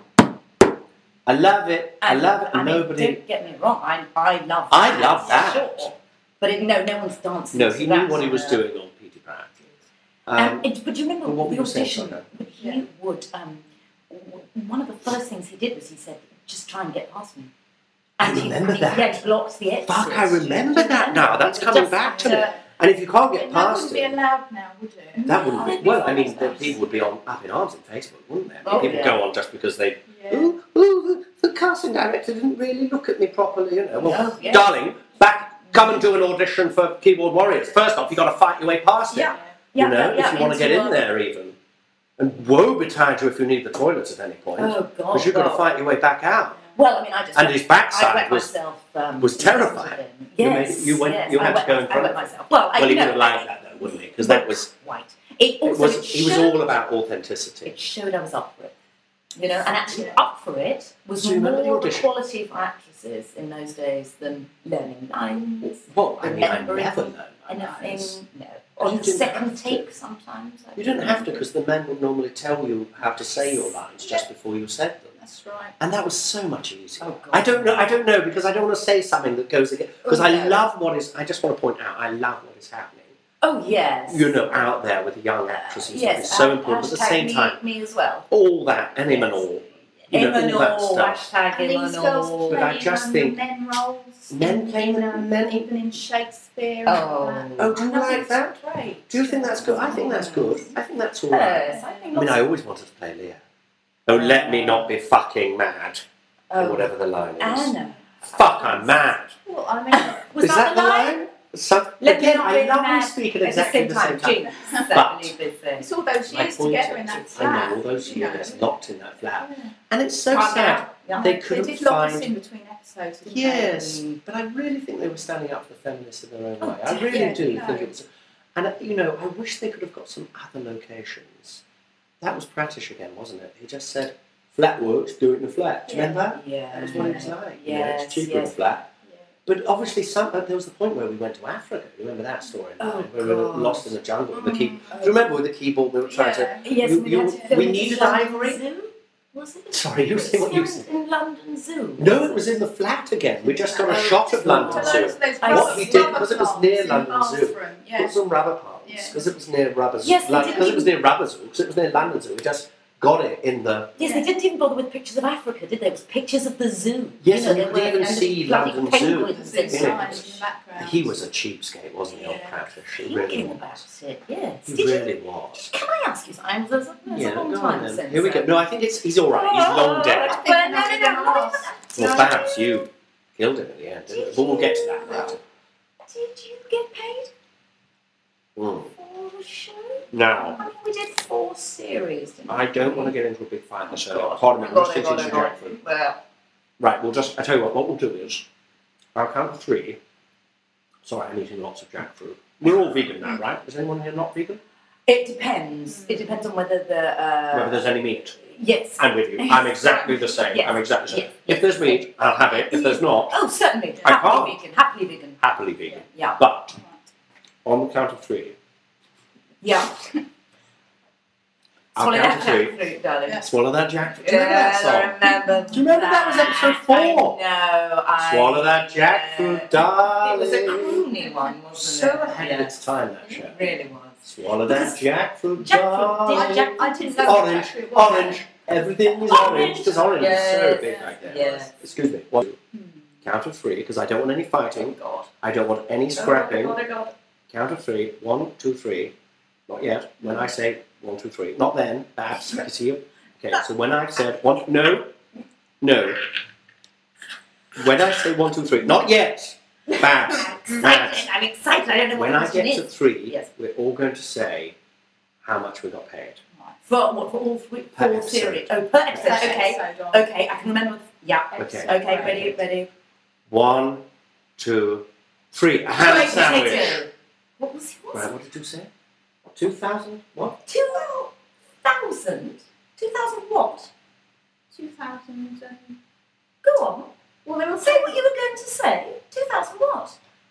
I love it. I And, love it. I mean, Nobody. don't get me wrong. I I love. I that, love that. Sure. But it, no, no one's dancing. No, to he knew that, what he was uh, doing on P T Pratt. Um, Um, it, but do you remember well, what the were you saying, audition? Sandra? But he would. Um, w- one of the first things he did was he said, "Just try and get past me." I And he- remember he, that. Yeah, he blocked the exit. Fuck, I remember that now. That's coming Just, back to uh, me. And if you can't get That past wouldn't be it, allowed now, would it? that wouldn't No, be. Well, I mean, it'd the be people would be on up in arms on Facebook, wouldn't they? I mean, Oh, people yeah. go on just because they. Yeah. Ooh, ooh, the, the casting director didn't really look at me properly, you know. Well, No, yes. darling, back, come and do an audition for Keyboard Warriors. First off, you've got to fight your way past it. Yeah. You Yeah, know, yeah, yeah, if you want to get into in a- there, even. And woe betide you if you need the toilets at any point. Oh God. Because you've got to well- fight your way back out. Well, I mean, I just. And wet- his backside I wet was- myself. Um, was terrifying. in. You made- Yes. you went- yes, you I had to wet go in my- front I of wet it. myself. Well, I, Well, he you would know, have liked that though, wouldn't he? Because that was. Right. It It also was. it He was showed- all about authenticity. It showed I was up for it. You know, and actually Yeah. up for it was Do you remember the more audition? quality for actresses in those days than learning lines. Well, I mean, I remembering never learned my anything. lines. No. You On the didn't second have to. take sometimes. I You didn't think. have to, because the men would normally tell you how to say your lines just before you said them, That's right. and that was so much easier. Oh, God. I don't know. I don't know because I don't want to say something that goes against. Because Oh, I no. love what is. I just want to point out. I love what is happening. Oh yes. You know, out there with the young actresses. Yes. It's so and important. But at the hashtag same me, time, me as well. all that and him and Yes. all. You know, all that Emanol, stuff. hashtag And these girls Emanol. But I playing just um, think- men roles. Men playing in, the um, men- even in Shakespeare. Oh. And Oh, all do you that. like It's that? Great. Do you think that's good? I think that's good. I think that's all right. Yes, I think I mean, lots I of- always wanted to play Leah. Oh, let me not be fucking mad, or Oh, whatever the line is. Anna. Fuck, I'm mad. Well, I mean, Was is that, that the line? Some, Let me again, not I be love mad we speak at at exactly the same time. time. Jinx, But- I believe they say. it's all those My years point together is, in that I flat. know all those you know. years locked in that flat, Yeah. and it's so Can't get sad. out. Yeah. They They couldn't did lock us find. in between episodes. didn't they? Yes, Mm. but I really think they were standing up for the feminists in their own Oh, way. I really yeah, do no. think it was. And uh, you know, I wish they could have got some other locations. That was Prattish again, wasn't it? He just said, "Flat works, do it in a flat." Do you Yeah. remember that? Yeah. That was what it was like. you know, Yes, it's cheaper in a yes. flat. Yeah. But obviously, some, uh, there was the point where we went to Africa. Remember that story? Oh, where we were God. lost in the jungle. The key. Mm. Do you remember with the keyboard we were trying to? Yeah. Yes, You- we you- had to film we it needed in London ivory? Zoo. Was it? Sorry, you It say was what you filmed said. in London Zoo. No, it was in the flat again. We just got a Oh, shot of London God. Zoo. Those- those I- rubber- What he did, rubber because it was plants near in London Zoo. bathroom, Put Yeah. some rubber plants Yeah. because it was near rubber zoo. Yes, they like, didn't because it was even- near rubber zoo. Because it was near London Zoo. We just got it in the. Yes, they didn't even bother with pictures of Africa, did they? It was pictures of the zoo. Yes, know, and you there could were- even and the see bloody London penguins Zoo. and Zoo Yeah. signs in the background. He was a cheapskate, wasn't he, old Yeah. Prattish? He really Thinking was. about it, yes. He Did you? really was. Can I ask you something? It was a, it was Yeah, a long go time on then. since. Here we go. um, No, I think it's he's all right. He's long dead. Oh, well, no, no, no, not even that. Well, perhaps you killed him at the end, didn't you? But we'll get to that later. Did you get paid Mm. for the show? Now, I mean, we did four series, didn't we? I don't want to get into a big fight on the show. God. Pardon me, I'm God, just thinking God, to God. jackfruit. Well, Right, we'll just, I tell you what, what we'll do is, I'll count to three. Sorry, I'm eating lots of jackfruit. We're all vegan now, right? Is anyone here not vegan? it depends. It depends on whether the. Uh, Whether there's any meat. Yes. I'm with you. I'm exactly the same. Yes. I'm exactly the same. Yes. If there's meat, I'll have it. If there's not, Oh, certainly. I Happily can't. vegan. Happily vegan. happily vegan. Yeah. But, on the count of three, Yeah. I'll Swallow count that to three. jackfruit, darling. Yeah. Swallow that jackfruit. Do you remember that Yes, song? I remember. Do you remember that was episode four? No, I. Swallow that jackfruit, It darling. was a croony one, wasn't So it? ahead Yeah. of its time, that show. It really was. Swallow that jackfruit, Jackfruit, darling. did Jack- I didn't know what Orange, jackfruit was. orange. Everything is Orange. orange because orange is so Yes. big back there. Yes. Excuse me. One, count of three because I don't want any fighting. God. I don't want any scrapping. Oh, God, oh, God. Count of three. One, two, three. Not yet. When I say one, two, three. Not then. Babs, I can see you. Okay, so when I said one, no, no. When I say one, two, three. Not yet. Babs, I'm Babs. excited. I'm excited. I don't know what When the I question get to is. three, Yes. we're all going to say how much we got paid. For what? For all three, Per four episode. series. Oh, per episode. That Okay. episode on. Okay, I can remember. Yeah. Okay. Okay. Ready. Ready. One, two, three. A ham Wait, sandwich. potato. What was it? Right, what did you say? Two thousand? What? Two thousand. Two thousand what? two thousand. Go on. Well, they were Say what you were going to say. Two thousand what?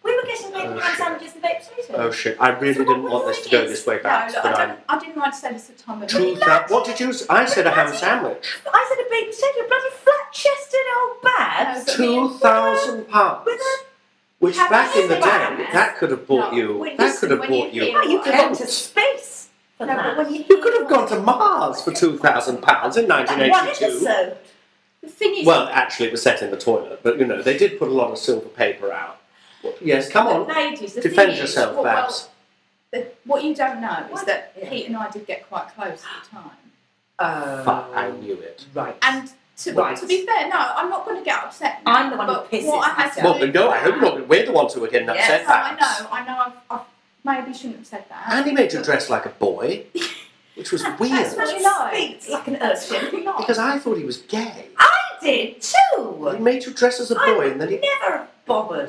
We were getting paid for ham sandwiches and baked potatoes. Oh shit! I really So didn't what want the this to thing go is- this way No, back, look, but I, I'm don't, I didn't like to say this at the time, but two thousand. What did you? s- I said a ham sandwich. I said a baked potato, a bloody flat-chested old Babs. No, Two thousand pounds. With a- Which Have back you in the seen day, that? that could have bought No, you. when That you- could have when you bought you. hear- Oh, you could Yeah. go to space for No, that. but when you, You could have gone to Mars for two thousand pounds in nineteen One eighty-two. episode. the thing is, Well, actually, it was set in the toilet, but you know they did put a lot of silver paper out. Yes, come on, ladies, the defend thing yourself, is, what, well, Babs. the, what you don't know is What? that Yeah. Pete and I did get quite close at the time. Oh, Fuck, I knew it. right. And to, Right. to be fair, no, I'm not going to get upset. Now, I'm the one who but pisses what I had to myself. Well, do no, I for hope that- not. We're the ones who are getting Yes. upset, No, I Babs. know, I know. I've, I've maybe shouldn't have said that. And he made you dress like a boy, which was That's weird what you like. Speaks like an That's urchin. what you like. because I thought he was gay. I did He too. made you dress as a I boy, would and then he. never have bothered.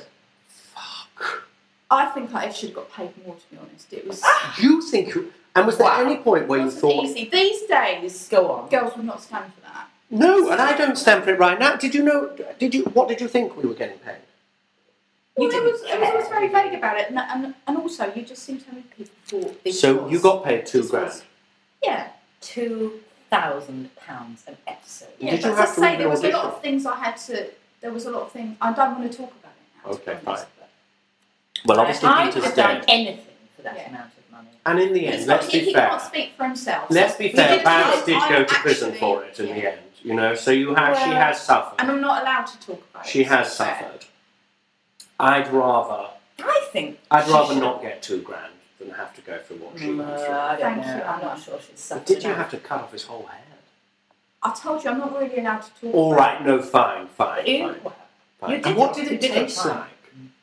I think I should have got paid more, to be honest. It was, You think you? And was there Wow. any point where it you wasn't thought, easy. These days, Go on. girls would not stand for that. no? And I don't stand for it right now. Did you know? Did you? What did you think we were getting paid? You Well, it didn't was, it was always care. very vague about it, and, and, and also you just seem to have people thought this So was- you got paid two this grand. was- Yeah. Two thousand pounds an episode. Yeah, Did you but have as to I say, read there an was a lot audition? of things I had to. There was a lot of things I don't want to talk about it now. to be Okay, honest, fine. but- Well, obviously I would Peter's have done dead. anything for that Yeah. amount of money. And in the He's end, not- let's he, be he fair. can't speak for himself. Let's so- be We fair. did Babs I- did I go to prison actually- for it in yeah. the end. You know, so you have. She Well, has suffered. And I'm not allowed to talk about it. She has so fair. suffered. I'd rather. I think. I'd she rather should- not get two grand than have to go through what she went No, through. I don't Thank know. you, I'm Anna. not sure she's suffered But did you enough. have to cut off his whole head? I told you I'm not really allowed to talk. All about right, no, fine, fine, You, fine. well, fine. you And did what it- did you it did it taste fine. like?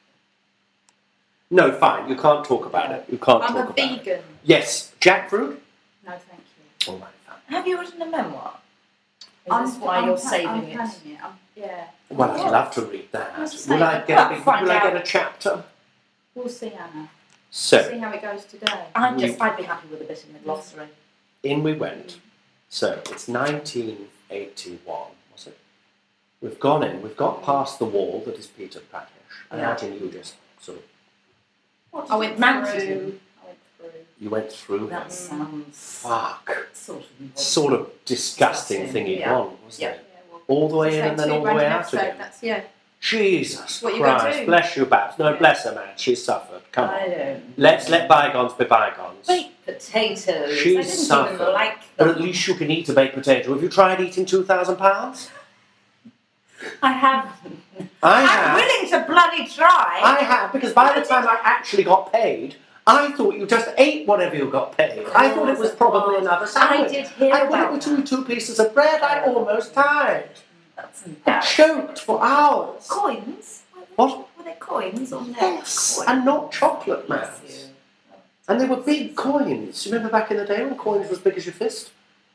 No, fine. You can't talk about it. You can't it. I'm talk a about it. vegan. Yes, jackfruit. No, thank you. All right, fine. have you written a memoir? Is I'm, this why I'm you're pla- saving I'm it? planning it. I'm, yeah. Well, I'd Oh. love to read that. Let's just Will say I that. get a Well, big, find will I out. get a chapter? We'll see, Anna. So See how it goes today. I'd We- just, I'd be happy with a bit in the glossary. in we went. So it's nineteen eighty-one, was it? We've gone in. We've got past the wall that is Peter Pratish. I Yeah. imagine you just sort of What I went mounted through. him? I went through. you went through That him. sounds Fuck. sort of Sort of disgusting Disgusting, thing he'd yeah. gone, wasn't Yeah. it? Yeah, well, All the way as I in say, and then two all the grand way an out episode, again. That's yeah. Jesus What you gotta Christ, do. bless you, Babs. No, Yeah. bless her, man. She's suffered. Come I on. don't. Let's let bygones be bygones. Baked potatoes. She's I didn't suffered. even like But them. at least you can eat a baked potato. Have you tried eating two thousand pounds? I have. I I'm have. willing to bloody try. I have, because by the time I actually got paid, I thought you just ate whatever you got paid. I thought it was probably another sandwich. I did hear I thought it about was that. two, two pieces of bread. I almost died. That's I embarrassing. choked for hours. Coins? Were they, What? Were they coins or Yes, coins? and not chocolate Bless mounds. you. And they were big coins. You remember back in the day when coins were as big as your fist?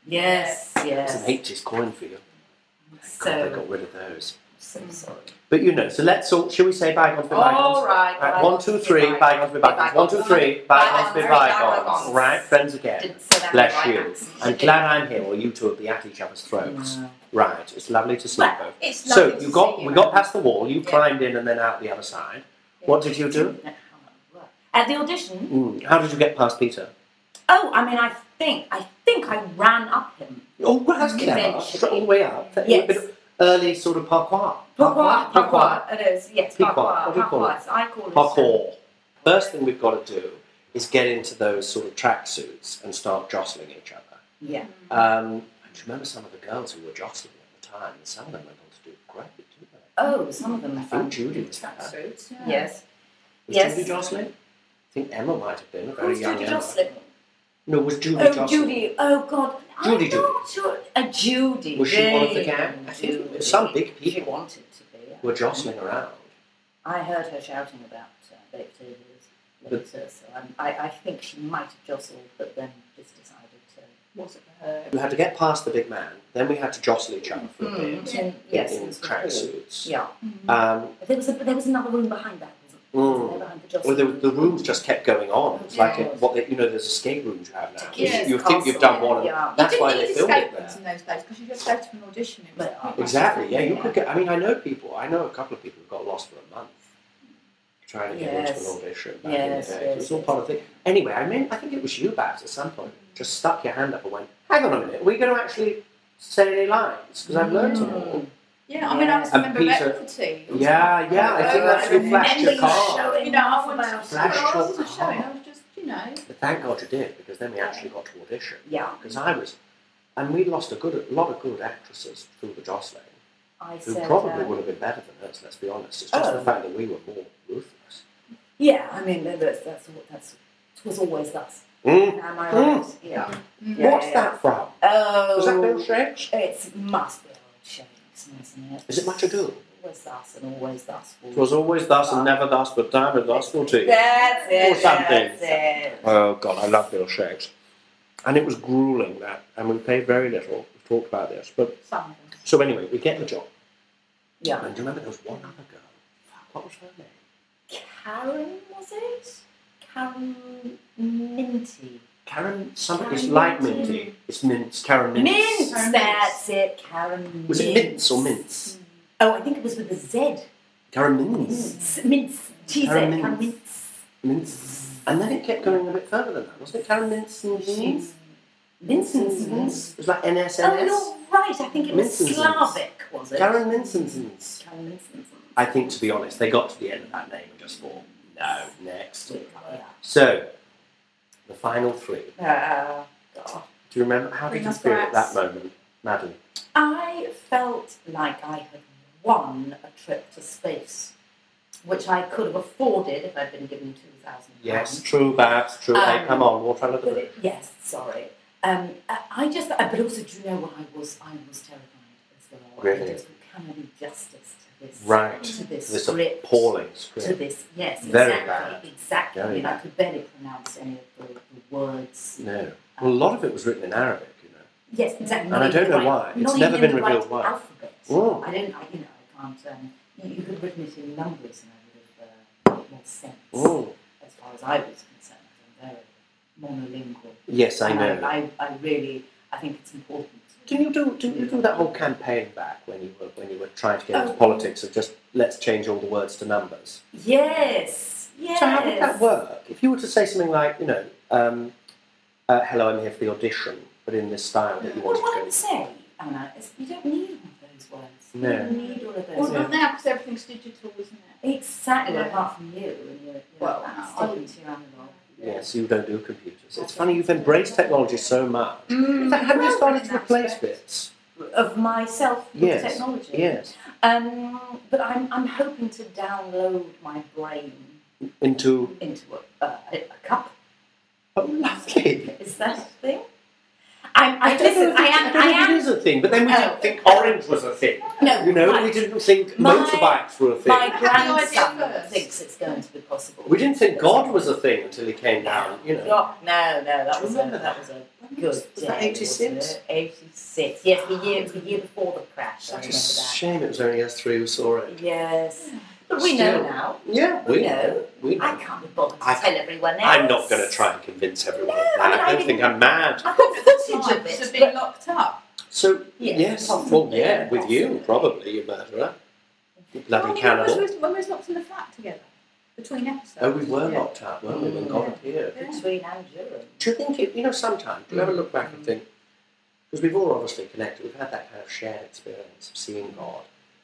Yes, It's yes. an eighties coin for you. God, they So, got rid of those. so sorry. But you know, so let's all, shall we say bygones be bygones? All right. Right, one, two, three, bygones be bygones. One, two, three, bygones be bygones. Right, friends again. Didn't say that Bless right you. accent, I'm did glad I'm here, or you two will be at each other's throats. No. Right, it's lovely to see Well, you both. It's So lovely you to got see you, we got Anna. past the wall. You Yeah. climbed in and then out the other side. What did you do? At the audition, Mm. How did you get past Peter? oh, I mean, I think, I think I ran up him. Oh, well, that's clever. Eventually. Straight all the way up. Yes. A bit of early sort of parkour. Parkour, parkour, it is, yes, Parkour. parkour, What do you call parkour. it? So I call it Parkour. First thing we've got to do is get into those sort of tracksuits and start jostling each other. Yeah. Um, I just remember some of the girls who were jostling at the time, and some of them went on to do great, didn't they? Oh, some of them I are think fun. Judy was there. Tracksuits, yeah. Yes. Was Yes. Judy jostling? I think Emma might have been, a very Who's young Judy Emma. Jocelyn? No, it was Judy Oh, Jocelyn. Judy. Oh, God. Judy, I'm Judy. not sure. A Judy. Was she one of the really, gang? I think it was Judy. some big She people wanted to be. were jostling around. I heard her shouting about uh, baked potatoes later, so I'm, I, I think she might have jostled, but then just decided to. Was it for her? We had to get past the big man, then we had to jostle each other for a bit Mm, in- yes, in in the tracksuits. Yeah. Um, But there was a, there was another room behind that, wasn't there? Wasn't Mm. there behind the well, jostling? the, the rooms just kept going on. It's like Yeah. it, what they, you know, there's escape rooms you have now. Yes, you think you've done one, and Yeah. that's you why didn't they need filmed escape it rooms there. in those days because you just go to an audition. It was But, quite much Exactly. the Yeah, same, you could get. I mean, I know people. I know a couple of people who got lost for a month. trying to get Yes. into an audition back Yes, in the day. yes, It was all yes. part of it. Anyway, I mean, I think it was you, Babs, at some point, just stuck your hand up and went, hang on a minute, are we going to actually say any lines? Because I've learned them all. Yeah, I mean, I was a And member Peter- of equity. Yeah, yeah, I think that's you flashed your card. You know, I wanted to Flash I your wasn't showing, I card. was just, you know. But thank God you did, because then we actually got to audition. Yeah, Because I was, and we lost a good, a lot of good actresses through the jostling, I who said. probably uh, would have been better than us, let's be honest. It's just Oh. the fact that we were more ruthless. Yeah, I mean, that's that's that's it was always us. Mm. Am I Mm. right? Yeah. Mm. Yeah, What's yeah. that from? Oh, Was that Bill Shakes? It must be old Shakes, mustn't it? Is it much ado? Always thus and always thus. It was always thus and never thus, but time and thus will tea. That's it. Or something. That's it. Oh God, I love Bill Shakes. And it was grueling, that, and we paid very little. We've talked about this, but Some. so anyway, we get the job. Yeah. And do you remember there was one other girl? Fuck, what was her name? Karen, was it? Karen Minty. Karen. Something. Karen It's like Minty. Minty. It's Mints. Karen Mints. Mince, Karen that's it. Karen Was it Mints or Mints? Oh, I think it was with a Z. Karen Mints. Mince. Mince. She Karen said Karen Mince. Mince. Mints. And then it kept going a bit further than that, wasn't it? Karen Mints and She's Mints. Vincent's. It was like N S Oh, N S. you're right. I think it was Vincent's. Slavic, was it? Karen Mints. Karen Vincent's. I think, to be honest, they got to the end of that name and just thought, no, next. Yeah. So, the final three. Uh, God. Do you remember, how did Bring you us feel at brats. that moment, Madeline? I felt like I had won a trip to space, which I could have afforded if I'd been given two thousand pounds. Yes, true, Babs, true. hey, Um, come on, water under the But bridge. it, yes, sorry. Um, I I just, uh, but also, do you know what I was? I was terrified as well. Really? I just cannot do justice to this. Right. To this, This script. appalling To script. this, yes, Very exactly, bad. exactly. Very I mean, I bad. could barely pronounce any of the, the words. No. Well, a lot of it was written in Arabic, you know. Yes, exactly. And not I don't even know the why. right- It's not never even been the revealed right why. Alphabet. Mm. I don't, I, you know, I can't. Um, you, you could have written it in numbers, and I would have uh, made more sense Mm. as far as I was concerned. 'Cause I'm very monolingual. Yes, I And know. I, I, I really, I think it's important. Didn't you do, didn't you do that whole campaign back when you were when you were trying to get into Oh. politics of just let's change all the words to numbers? Yes, yes. So how did that work? If you were to say something like, you know, um, uh, hello, I'm here for the audition, but in this style that you Well, wanted what to I'd go. say, Anna, is you don't need all of those words. No. You don't need all of those Well, words. not now because everything's digital, isn't it? Exactly, Yeah. apart from you and you're, you're Well, sticking to your analog. Yes, you don't do computers. It's funny, you've embraced technology so much. In fact, have you Well, started to in that replace respect. bits? Of myself with Yes. technology. Yes. Um, but I'm, I'm hoping to download my brain Into, into a, uh, a, a cup. oh, lovely. Is that a thing? I'm, I, don't listen, know if I it- am, don't I know if it am. is a thing, but then we Oh. didn't think orange was a thing. No, You know, right. we didn't think My- motorbikes were a thing. My I had no idea grandson first. thinks it's going to be possible. We didn't think God was a thing until he came down, you know. God, no, no, that was a, Remember that that? was a Was good that day, eighty-six? wasn't it? eighty-six. Yes, the year, it was the year before the crash. I Such a remember that. shame it was only us three who saw it. Yes. But we know Still. now. Yeah, we We know. know. We know. I can't be bothered to I- tell everyone else. I'm not going to try and convince everyone No, of that. I mean, I I don't think didn't- I'm mad. I've got footage of To it. be but- locked up. So, Yes, yes, possibly, well, yeah, with you, possibly. probably, you murderer. You bloody Well, when cannibal. was we- When we was locked in the flat together? Between episodes. Oh, we were Yeah. locked up, weren't we, when Mm. God appeared? Between and during. Do you think, it, you know, sometimes, do you ever look back and think, because we've all obviously connected, we've had that kind of shared experience of seeing God.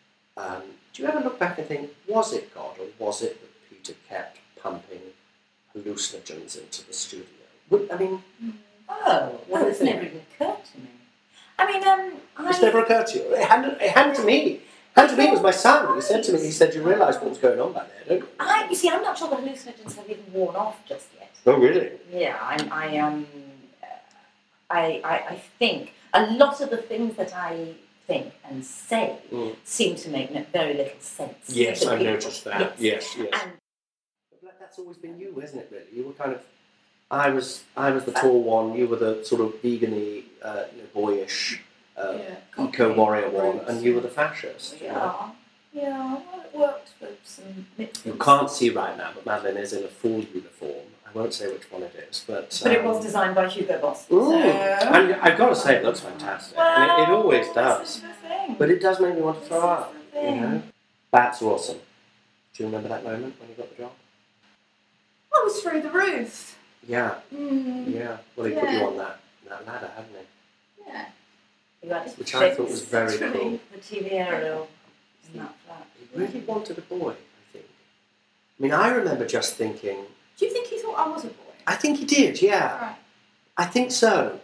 Um, do you ever look back and think, was it God, or was it that Peter kept pumping hallucinogens into the studio? Would, I mean, Oh, What well, do you it's think? never even occurred to me. I mean, um, I... it's never occurred to you. It happened, it happened to me. It happened to me, it was my son. He said to me, he said, you realise what was going on back there, don't you? I, you see, I'm not sure the hallucinogens have even worn off just yet. Oh, really? Yeah, I'm, I um, uh, I, I, I think a lot of the things that I think and say Mm. seem to make no- very little sense. Yes, to I people. noticed that. Yes, yes. And But that's always been you, isn't it? Really, you were kind of. I was. I was the tall one. You were the sort of vegan-y, uh, you know, boyish, uh, Yeah. eco-warrior one, and you were the fascist. you know. yeah, yeah, well, it worked for some. You can't see right now, but Madeline is in a full uniform. I won't say which one it is, but. But it um, was designed by Hugo Boss. Ooh, So- and I've got to say, it looks fantastic. and it, it always Well, does. This is the thing. But it does make me want to This throw is up. the You thing. know, bats are awesome. Do you remember that moment when you got the job? I was through the roof. Yeah, Mm, yeah. Well, he put you Yeah. on that, that ladder, hadn't he? yeah. You had to Which I fix thought was very Literally. cool. the T V aerial in that flat. He really wanted a boy, I think. I mean, I remember just thinking, Do you think he thought I was a boy? I think he did, yeah. Right. I think so.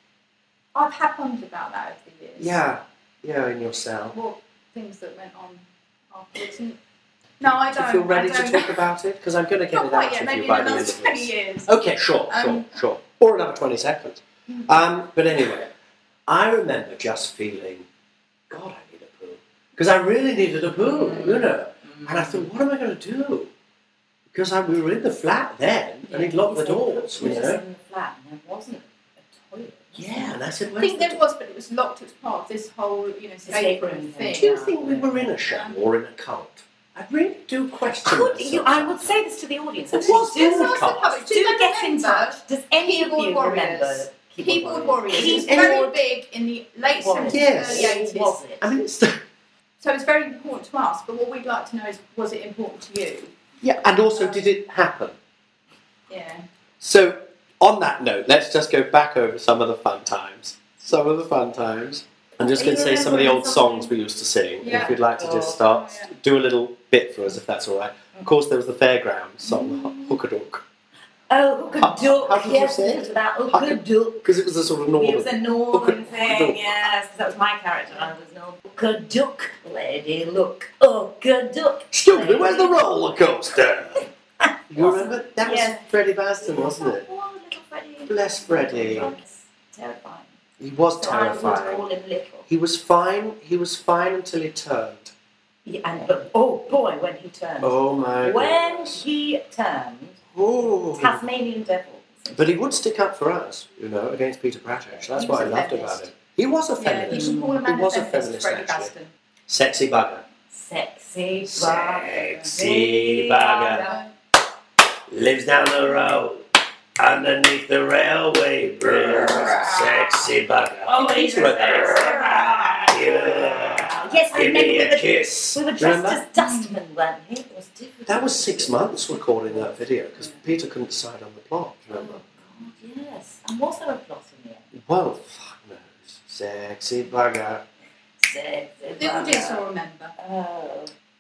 I've had wondered about that over the years. Yeah, yeah, in your cell. What things that went on afterwards. And- No, I Do don't. you feel ready I to don't. talk about it? Because I'm going to get Not it quite out yet. of Maybe you in by the another end of twenty this. years. Okay, sure, Um, sure, sure. Or another twenty seconds. Um, but anyway, I remember just feeling, God, I need a poo. Because I really needed a poo, you know. And I thought, what am I going to do? Because I, we were in the flat then, and he'd locked the doors, We you were know. in the flat and there wasn't a toilet. was Yeah, and I said, I where's think the there was, but it was locked as part of this whole, you know, escape Escape room room thing. thing. Do you think we were in a show or in a cult? I really do question Could myself. you, I would say this to the audience. It actually. was do, in the Ask the cult. public, do they get in remember touch. Does any of Keyboard you Warriors? remember Keyboard Warriors. It was Keyboard- very big in the late Was seventies, it? Yes. early eighties. Was it? I mean, it's So it's very important to us, but what we'd like to know is, was it important to you? yeah, and also, did it happen? Yeah. So, on that note, let's just go back over some of the fun times. Some of the fun times. I'm just Are going to you say some of the remembering old something? songs we used to sing. Yeah. If you'd like to just Oh, start, yeah. do a little bit for us, if that's all right. Of course, there was the fairground song, Hookaduk, Oh, hook a How- duck. how did you yes, say it it? was about hook Hook a a- duck. because it was a sort of northern. It was a northern Hook a- thing, hook a- yes, because that was my character. I was no hook a duck, lady, look, hook a duck. Excuse me, where's the roller coaster? You remember? That was Yeah. Freddie Baston, wasn't it? Oh, little Freddie. Bless Freddie. It's terrifying. He was So I would call terrifying. him little. He was fine. He was fine until he turned. Yeah, and, but, oh boy, when he turned. Oh my when goodness. he turned, Oh. Tasmanian devil. But he would stick up for us, you know, against Peter Pratish. That's He what I was a loved feminist. about him. He was a Yeah, you feminist. can call a he man a was a feminist, feminist, Freddie actually. Baston. Sexy bugger. Sexy bugger. Sexy bugger. Lives down the road, underneath the railway bridge. Sexy bugger. Oh, Peter he's wrote that. a Yeah. Yes, I Give remember me we a were, kiss. we were dressed Remember? as dustmen, weren't we? It was difficult. That was six months recording that video because Peter couldn't decide on the plot, Oh, remember? God, yes. And was there a plot in the end? Well, fuck knows. Sexy bugger. Sexy The audience bugger. will remember. Oh.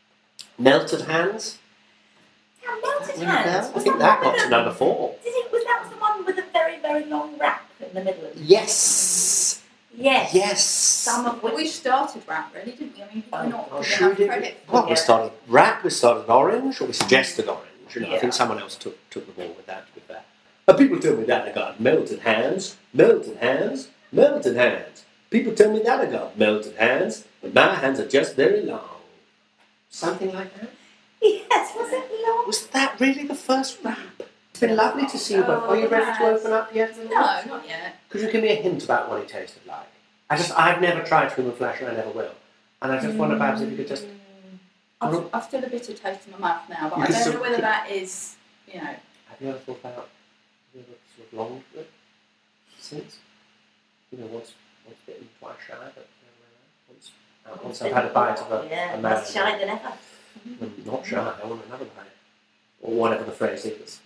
Melted Hands. Yeah, Melted Ring a bell? Hands. I Was think that that one got with to a- number four. Did it, was that was the one with a very, very long rap in the middle of it? Yes. Yes. Yes. Some of But which. we started rap, really, didn't we? I mean, Oh, we're not gosh. given Sure enough did. credit. Well, we Yeah. started rap, we started orange, or we suggested orange. You know, I Yeah. think someone else took took the ball with that. With that. But people tell me that I got melted hands, melted hands, melted hands. People tell me that I got melted hands, but my hands are just very long. Something like that. Yes, was it long? Was that really the first rap? It's been lovely to see you both. Are you ready to open up yet? No, not yet. Could you give me a hint about what he tasted like? I just, I've never tried human flesh and I never will. And I just wonder, Babs, if you could just... I've, I've still a bitter taste in my mouth now, but You I could don't sort know of- whether that is, you know. Have you ever thought about, have you ever sort of longed for it since? You know, once, once bitten, twice shy, but uh, once, uh, once I've had a bite of a, Yeah, a man. less shy than ever. I'm not shy, I want another bite. Or whatever the phrase is.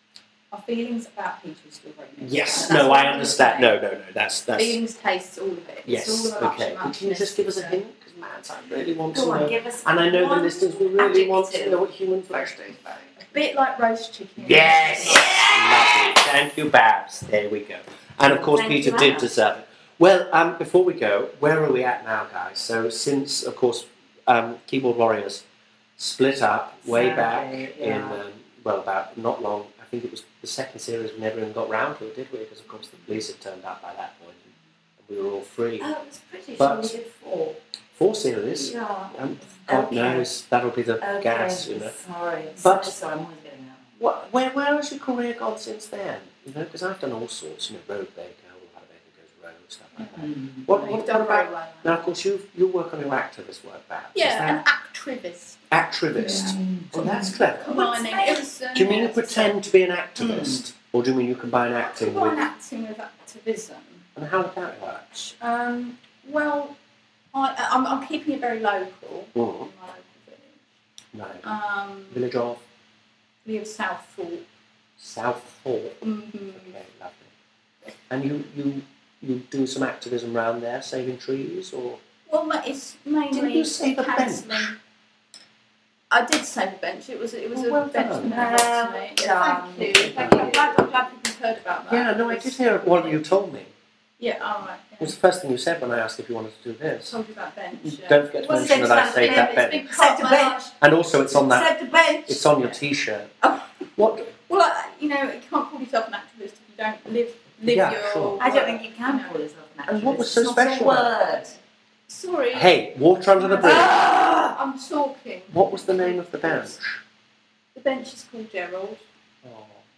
Our feelings about Peter is still very mixed. Yes, And that's no, what I I'm understand. saying. No, no, no, that's... that's Feelings, tastes, all of it. It's yes, all of okay. But can you just give us a hint? Because, Mads, I really want to Go on, know. give us And I know the one listeners will really want to adjective. know what human flesh tastes like. A bit like roast chicken. Yes! Lovely. Thank you, Babs. There we go. And of course, Thank Peter you, did Anna. deserve it. Well, um, before we go, where are we at now, guys? So, since, of course, um, Keyboard Warriors split up way back Sadly, in, yeah. um, well, about not long, I think it was the second series we never even got round to it, did we? Because, of course, the police had turned up by that point and we were all free. Oh, it was pretty But- sure we did four. Four series. Yeah. Um, God Okay. knows, that'll be the Okay. gas, you know. Sorry. But- so sorry, I'm always getting that. What, where, where has your career gone since then? You know, because I've done all sorts, you know, road baker, all that baker goes road, stuff like that. Mm-hmm. What, You've what, done what very about, well. now, of course, you you work on your activist work, perhaps. Is Yeah, an that activist. activist? Well, that's clever. Combining Ibsen. Do you mean you yes, pretend to be an activist? Or do you mean you combine acting Combine with... acting with activism. And how would that work? Um, well, I, I'm, I'm keeping it very local. Mm. In my local village. Right. Um, Village of we have Souththorpe. Souththorpe. Mm-hmm. Okay, lovely. And you, you, you do some activism around there, saving trees, or? Well, ma- it's mainly Didn't you save a cancelling. bench? I did save a bench. It was it was Oh, a well bench done. that helped me. Well Yeah, done. thank you. Thank you. I'm glad, I'm glad people heard about that. Yeah, no, I did hear what you told me. Yeah, all right. It Yeah. was the first thing you said when I asked if you wanted to do I this. told you about bench. Yeah. Don't forget to Well, mention since that I I've saved been- that it's bench. been part of Saved a my bench. life. And also it's on that, Set the bench. it's on your Yeah. t-shirt. Oh. What? Well, I, you know, you can't call yourself an activist if you don't live live Yeah, your. sure. I don't think you can know. call yourself an activist. And what was so It's not special a about word. Sorry. Hey, water under the bridge. Ah! I'm talking. What was the name of the bench? The bench is called Gerald. Oh.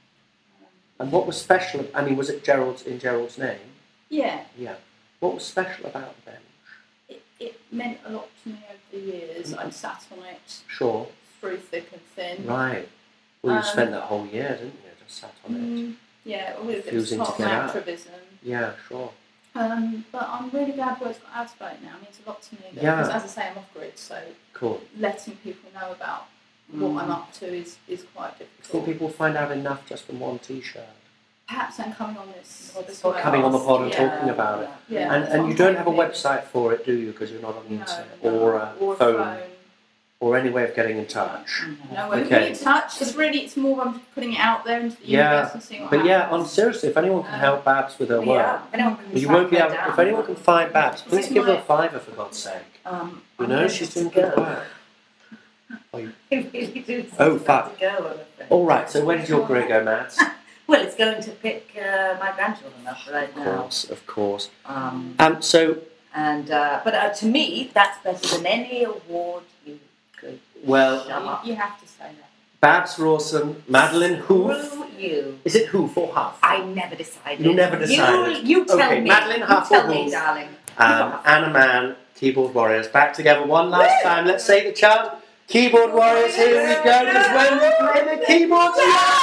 And what was special? I mean, was it Gerald's in Gerald's name? Yeah, Yeah. What was special about the bench? it, it meant a lot to me over the years. I'd sat on it Sure. through thick and thin. Right. Well, you Um, spent that whole year, didn't you? Just sat on it. Mm, yeah, it was Refusing part to of get my out. activism. Yeah, sure. Um, but I'm really glad Words Got Out about it now. It means a lot to me. Yeah. Because as I say, I'm off grid, so Cool. letting people know about what I'm up to is, is quite Do you think difficult. people find out enough just from one t-shirt? Perhaps I'm coming on this Or as the well. Coming on the pod and Yeah, talking about it. Yeah, And, that's and what you I'm don't have a hoping. website for it, do you? Because you're not on the No, internet. no. Or a or a phone. phone. Or any way of getting in touch. No, we're Okay. in touch. It's really, it's more I'm putting it out there into the Yeah, universe and seeing what But yeah, happens. on seriously, if anyone can Um, help Babs with her Yeah, work, if anyone can you track won't be her able. down. If anyone can find Babs, This please is give her my- a fiver for God's sake. Um, You I'm know, ready she's to doing go. good work. Oh, you- I really do. Oh, I've got fuck. to go, I'm afraid. All right. So where did your career go, Mads? Well, it's going to pick uh, my grandchildren up right Of now. course, of course. Um, Um. So and uh, but uh, to me, that's better than any award you could. well, shove up. You, you have to say that. Babs Rawson, Madeline Hoof. Screw you. Is it Hoof or Huff? I never decided. You never decided. You, you tell Okay, me. Madeline you Huff tell or me, Hoof? darling. Um, Anna Mann, Keyboard Warriors, back together one last time. Let's say the chant. Keyboard Warriors, here we go. Because when we play the keyboards.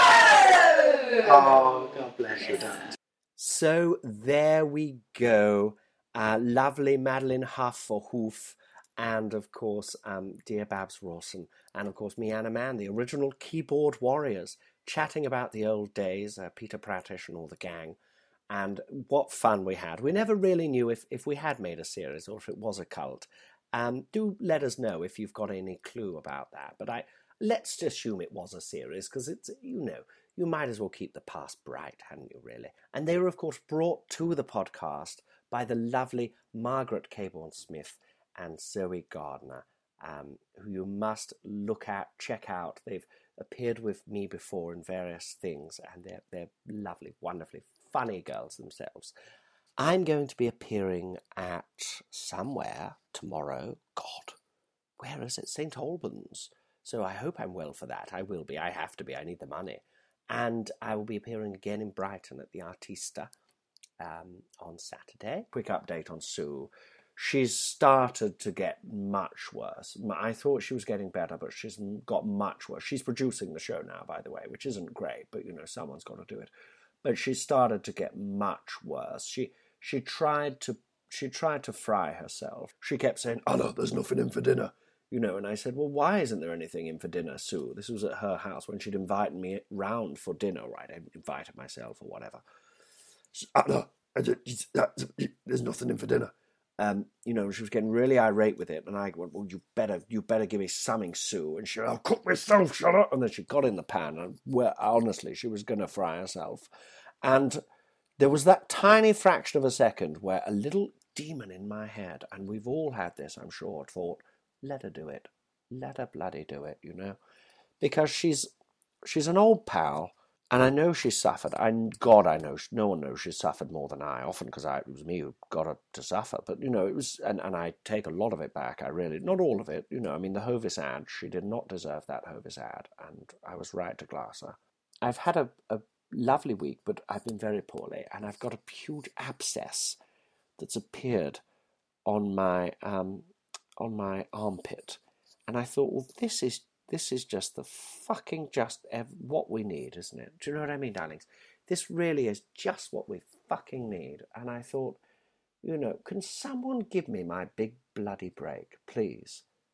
Oh, God bless you, darling. So there we go. Uh, lovely Madeline Huff or Hoof, and of course, um, dear Babs Rawson, and of course, me, Anna Mann, the original Keyboard Warriors, chatting about the old days, uh, Peter Prattish and all the gang. And what fun we had. We never really knew if, if we had made a series or if it was a cult. Um, do let us know if you've got any clue about that. But I let's just assume it was a series because it's, you know, you might as well keep the past bright, hadn't you, really? And they were, of course, brought to the podcast by the lovely Margaret Caborn-Smith and Zoe Gardner, um, who you must look at, check out. They've appeared with me before in various things, and they're, they're lovely, wonderfully funny girls themselves. I'm going to be appearing at somewhere tomorrow. God, where is it? Saint Albans. So I hope I'm well for that. I will be. I have to be. I need the money. And I will be appearing again in Brighton at the Artista um, on Saturday. Quick update on Sue. She's started to get much worse. I thought she was getting better, but she's got much worse. She's producing the show now, by the way, which isn't great, but, you know, someone's got to do it. But she started to get much worse. She she tried to she tried to fry herself. She kept saying, "Oh no, there's nothing in for dinner," you know. And I said, "Well, why isn't there anything in for dinner, Sue?" This was at her house when she'd invited me round for dinner. Right, I invited myself or whatever. She said, "Oh no, I just, there's nothing in for dinner." Um, you know, she was getting really irate with it, and I went, "Well, you better, you better give me something, Sue." And she, "I'll cook myself, shut up." And then she got in the pan, and well, honestly, she was going to fry herself. And there was that tiny fraction of a second where a little demon in my head, and we've all had this, I'm sure, thought, "Let her do it, let her bloody do it," you know, because she's she's an old pal. And I know she suffered. I, God, I know, no one knows she suffered more than I, often because I, it was me who got her to suffer. But, you know, it was, and, and I take a lot of it back. I really, not all of it, you know, I mean, the Hovis ad, she did not deserve that Hovis ad. And I was right to glass her. I've had a, a lovely week, but I've been very poorly. And I've got a huge abscess that's appeared on my, um, on my armpit. And I thought, well, this is This is just the fucking just ev- what we need, isn't it? Do you know what I mean, darlings? This really is just what we fucking need. And I thought, you know, can someone give me my big bloody break, please?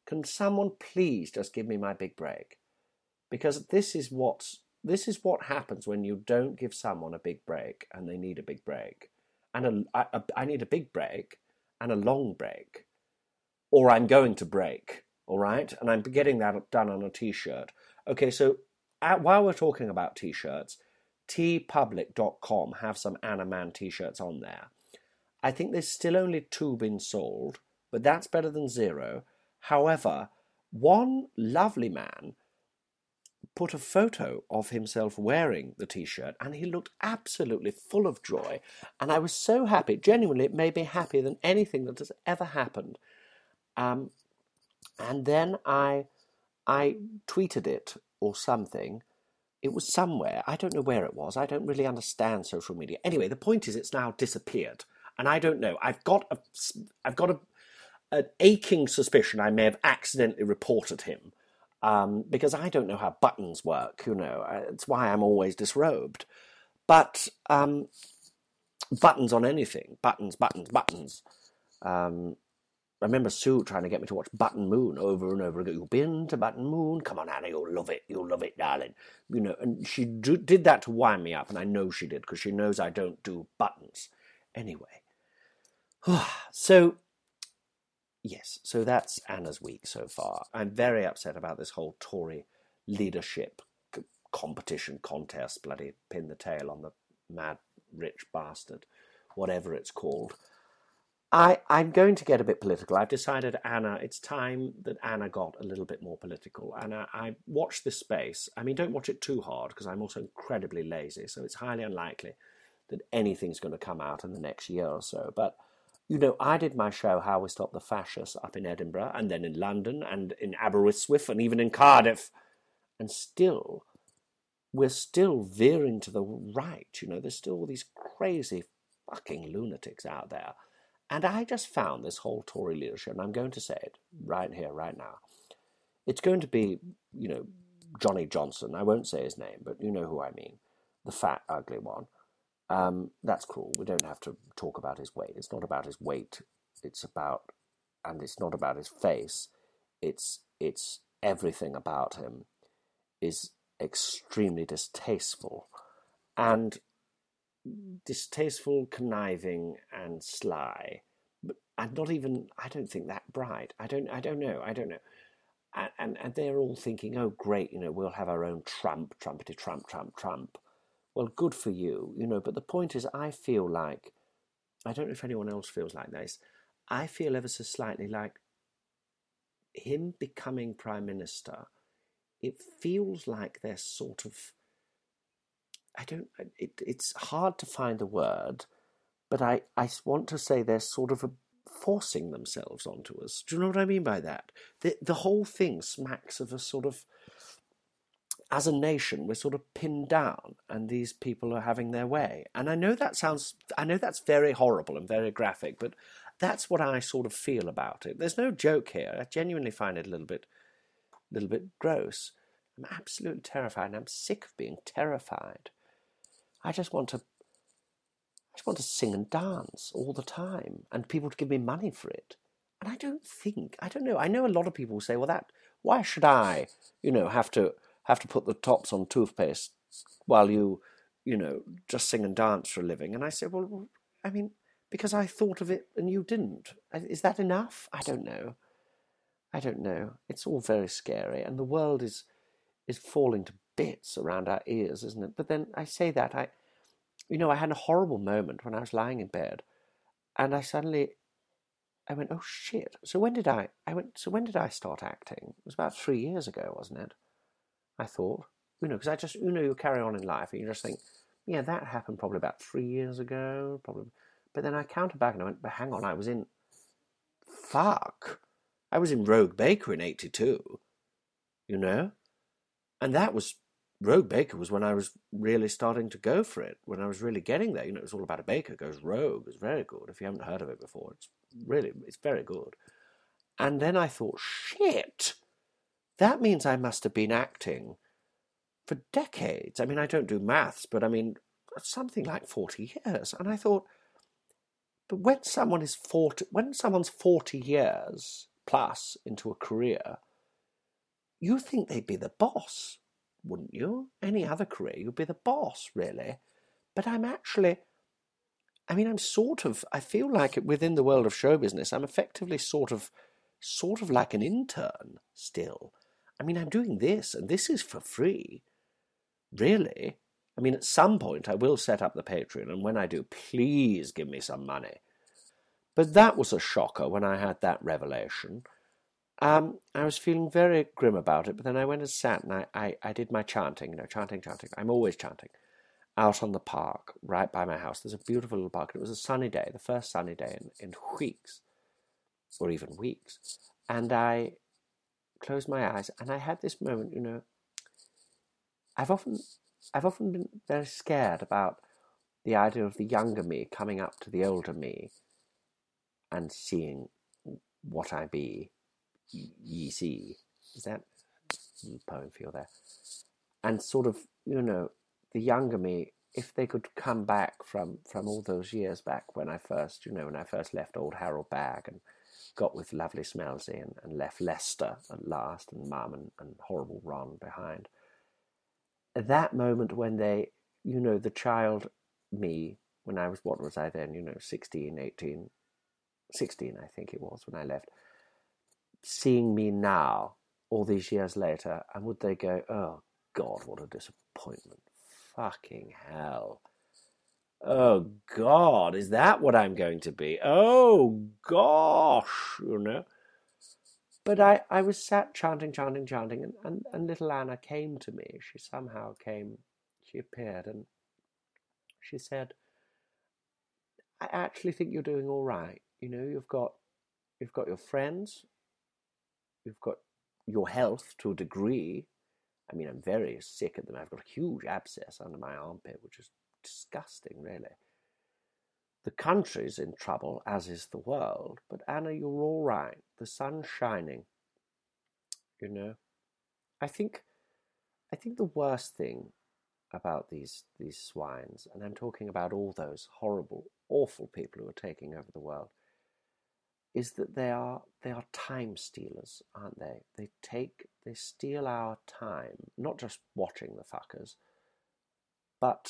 Can someone please just give me my big break? Because this is what's this is what happens when you don't give someone a big break and they need a big break. And a, a, I need a big break and a long break, or I'm going to break, all right? And I'm getting that done on a T-shirt. Okay, so at, while we're talking about T-shirts, t public dot com have some Anna Man T-shirts on there. I think there's still only two been sold, but that's better than zero. However, one lovely man put a photo of himself wearing the T-shirt, and he looked absolutely full of joy. And I was so happy. Genuinely, it made me happier than anything that has ever happened. Um, and then I, I tweeted it or something. It was somewhere. I don't know where it was. I don't really understand social media. Anyway, the point is, it's now disappeared, and I don't know. I've got a, I've got a, an aching suspicion I may have accidentally reported him. Um, because I don't know how buttons work, you know. It's why I'm always disrobed. But um, buttons on anything. Buttons, buttons, buttons. Um, I remember Sue trying to get me to watch Button Moon over and over again. You've been to Button Moon? Come on, Anna, you'll love it. You'll love it, darling. You know, and she do, did that to wind me up, and I know she did, because she knows I don't do buttons. Anyway. So... Yes, so that's Anna's week so far. I'm very upset about this whole Tory leadership c- competition, contest, bloody pin the tail on the mad rich bastard, whatever it's called. I, I'm going to get a bit political. I've decided, Anna, it's time that Anna got a little bit more political. And I, I watched this space. I mean, don't watch it too hard, because I'm also incredibly lazy, so it's highly unlikely that anything's going to come out in the next year or so. But you know, I did my show, How We Stop the Fascists, up in Edinburgh, and then in London, and in Aberystwyth, and even in Cardiff. And still, we're still veering to the right, you know. There's still all these crazy fucking lunatics out there. And I just found this whole Tory leadership, and I'm going to say it right here, right now. It's going to be, you know, Johnny Johnson. I won't say his name, but you know who I mean. The fat, ugly one. Um, that's cruel. We don't have to talk about his weight. It's not about his weight. It's about, and it's not about his face. It's it's everything about him is extremely distasteful, and distasteful, conniving, and sly. But and not even. I don't think that bright. I don't. I don't know. I don't know. And and, and they're all thinking, oh great, you know, we'll have our own Trump, Trumpety Trump, Trump, Trump. Well, good for you, you know, but the point is, I feel like, I don't know if anyone else feels like this, I feel ever so slightly like him becoming Prime Minister, it feels like they're sort of, I don't, it, it's hard to find the word, but I, I want to say they're sort of a, forcing themselves onto us. Do you know what I mean by that? The, the whole thing smacks of a sort of, as a nation, we're sort of pinned down, and these people are having their way. And I know that sounds, I know that's very horrible and very graphic, but that's what I sort of feel about it. There's no joke here. I genuinely find it a little bit, little bit gross. I'm absolutely terrified, and I'm sick of being terrified. I just want to, I just want to sing and dance all the time, and people to give me money for it. And I don't think, I don't know. I know a lot of people say, well, that, why should I, you know, have to. have to put the tops on toothpaste while you, you know, just sing and dance for a living. And I said, well, I mean, because I thought of it and you didn't. Is that enough? I don't know. I don't know. It's all very scary. And the world is is falling to bits around our ears, isn't it? But then I say that, I, you know, I had a horrible moment when I was lying in bed. And I suddenly, I went, oh, shit. So when did I, I went, so when did I start acting? It was about three years ago, wasn't it? I thought, you know, because I just, you know, you carry on in life and you just think, yeah, that happened probably about three years ago, probably. But then I counted back and I went, but hang on, I was in, fuck, I was in Rogue Baker in eighty-two, you know? And that was, Rogue Baker was when I was really starting to go for it, when I was really getting there. You know, it was all about a baker goes rogue. It's very good. If you haven't heard of it before, it's really, it's very good. And then I thought, shit, that means I must have been acting for decades. I mean, I don't do maths, but I mean, something like forty years. And I thought, but when someone is forty, when someone's forty years plus into a career, you think they'd be the boss, wouldn't you? Any other career, you'd be the boss, really. But I'm actually, I mean, I'm sort of, I feel like within the world of show business, I'm effectively sort of, sort of like an intern still. I mean, I'm doing this, and this is for free. Really? I mean, at some point, I will set up the Patreon, and when I do, please give me some money. But that was a shocker when I had that revelation. Um, I was feeling very grim about it, but then I went and sat and I, I, I did my chanting, you know, chanting, chanting. I'm always chanting. Out on the park, right by my house. There's a beautiful little park. It was a sunny day, the first sunny day in, in weeks, or even weeks. And I closed my eyes and I had this moment, you know, I've often, I've often been very scared about the idea of the younger me coming up to the older me and seeing what I be. Ye see, is that poem feel there? And sort of, you know, the younger me, if they could come back from, from all those years back when I first, you know, when I first left old Harold Bag and got with lovely Smelzy and, and left Leicester at last and Mum and, and horrible Ron behind. At that moment when they, you know, the child me, when I was, what was I then, you know, sixteen, eighteen, sixteen I think it was when I left, seeing me now, all these years later, and would they go, oh, God, what a disappointment. Fucking hell. Oh, God, is that what I'm going to be? Oh, gosh, you know. But I, I was sat chanting, chanting, chanting, and, and, and little Anna came to me. She somehow came, she appeared, and she said, I actually think you're doing all right. You know, you've got, you've got your friends, you've got your health to a degree. I mean, I'm very sick at them. I've got a huge abscess under my armpit, which is disgusting, really. The country's in trouble, as is the world. But Anna, you're all right. The sun's shining. You know, I think, I think the worst thing about these these swines, and I'm talking about all those horrible, awful people who are taking over the world, is that they are they are time stealers, aren't they? They take they steal our time, not just watching the fuckers, but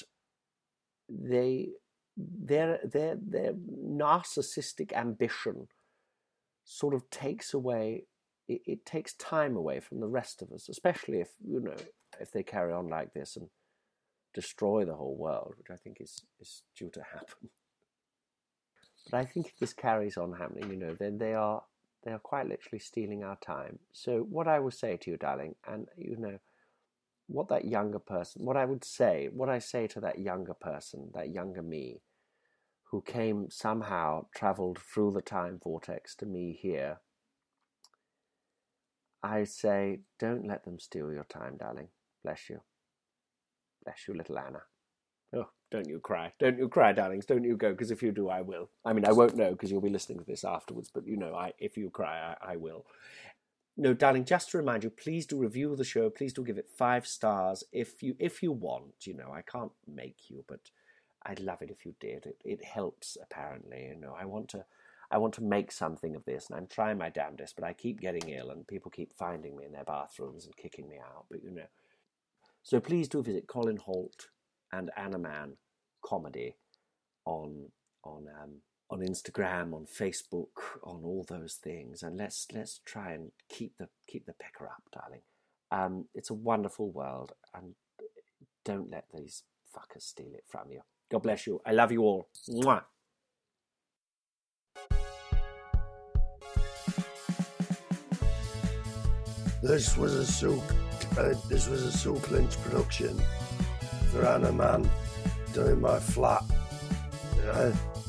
they their their their narcissistic ambition sort of takes away it, it takes time away from the rest of us, especially if you know if they carry on like this and destroy the whole world, which I think is is due to happen. But I think if this carries on happening, you know, then they are they are quite literally stealing our time. So what I will say to you, darling, and you know, what that younger person, what I would say, what I say to that younger person, that younger me, who came somehow, travelled through the time vortex to me here, I say, don't let them steal your time, darling. Bless you. Bless you, little Anna. Oh, don't you cry. Don't you cry, darlings. Don't you go, because if you do, I will. I mean, I won't know, because you'll be listening to this afterwards, but, you know, I if you cry, I, I will. No, darling, just to remind you, please do review the show. Please do give it five stars if you if you want. You know, I can't make you, but I'd love it if you did. It it helps, apparently. You know, I want to I want to make something of this, and I'm trying my damnedest, but I keep getting ill, and people keep finding me in their bathrooms and kicking me out, but, you know. So please do visit Colin Holt and Anna Mann Comedy on on um, on Instagram, on Facebook, on all those things, and let's let's try and keep the keep the pecker up, darling. Um, it's a wonderful world, and don't let these fuckers steal it from you. God bless you. I love you all. Mwah. This was a Sue, uh, this was a Sue Clinch production for Anna Mann, doing my flat. Uh,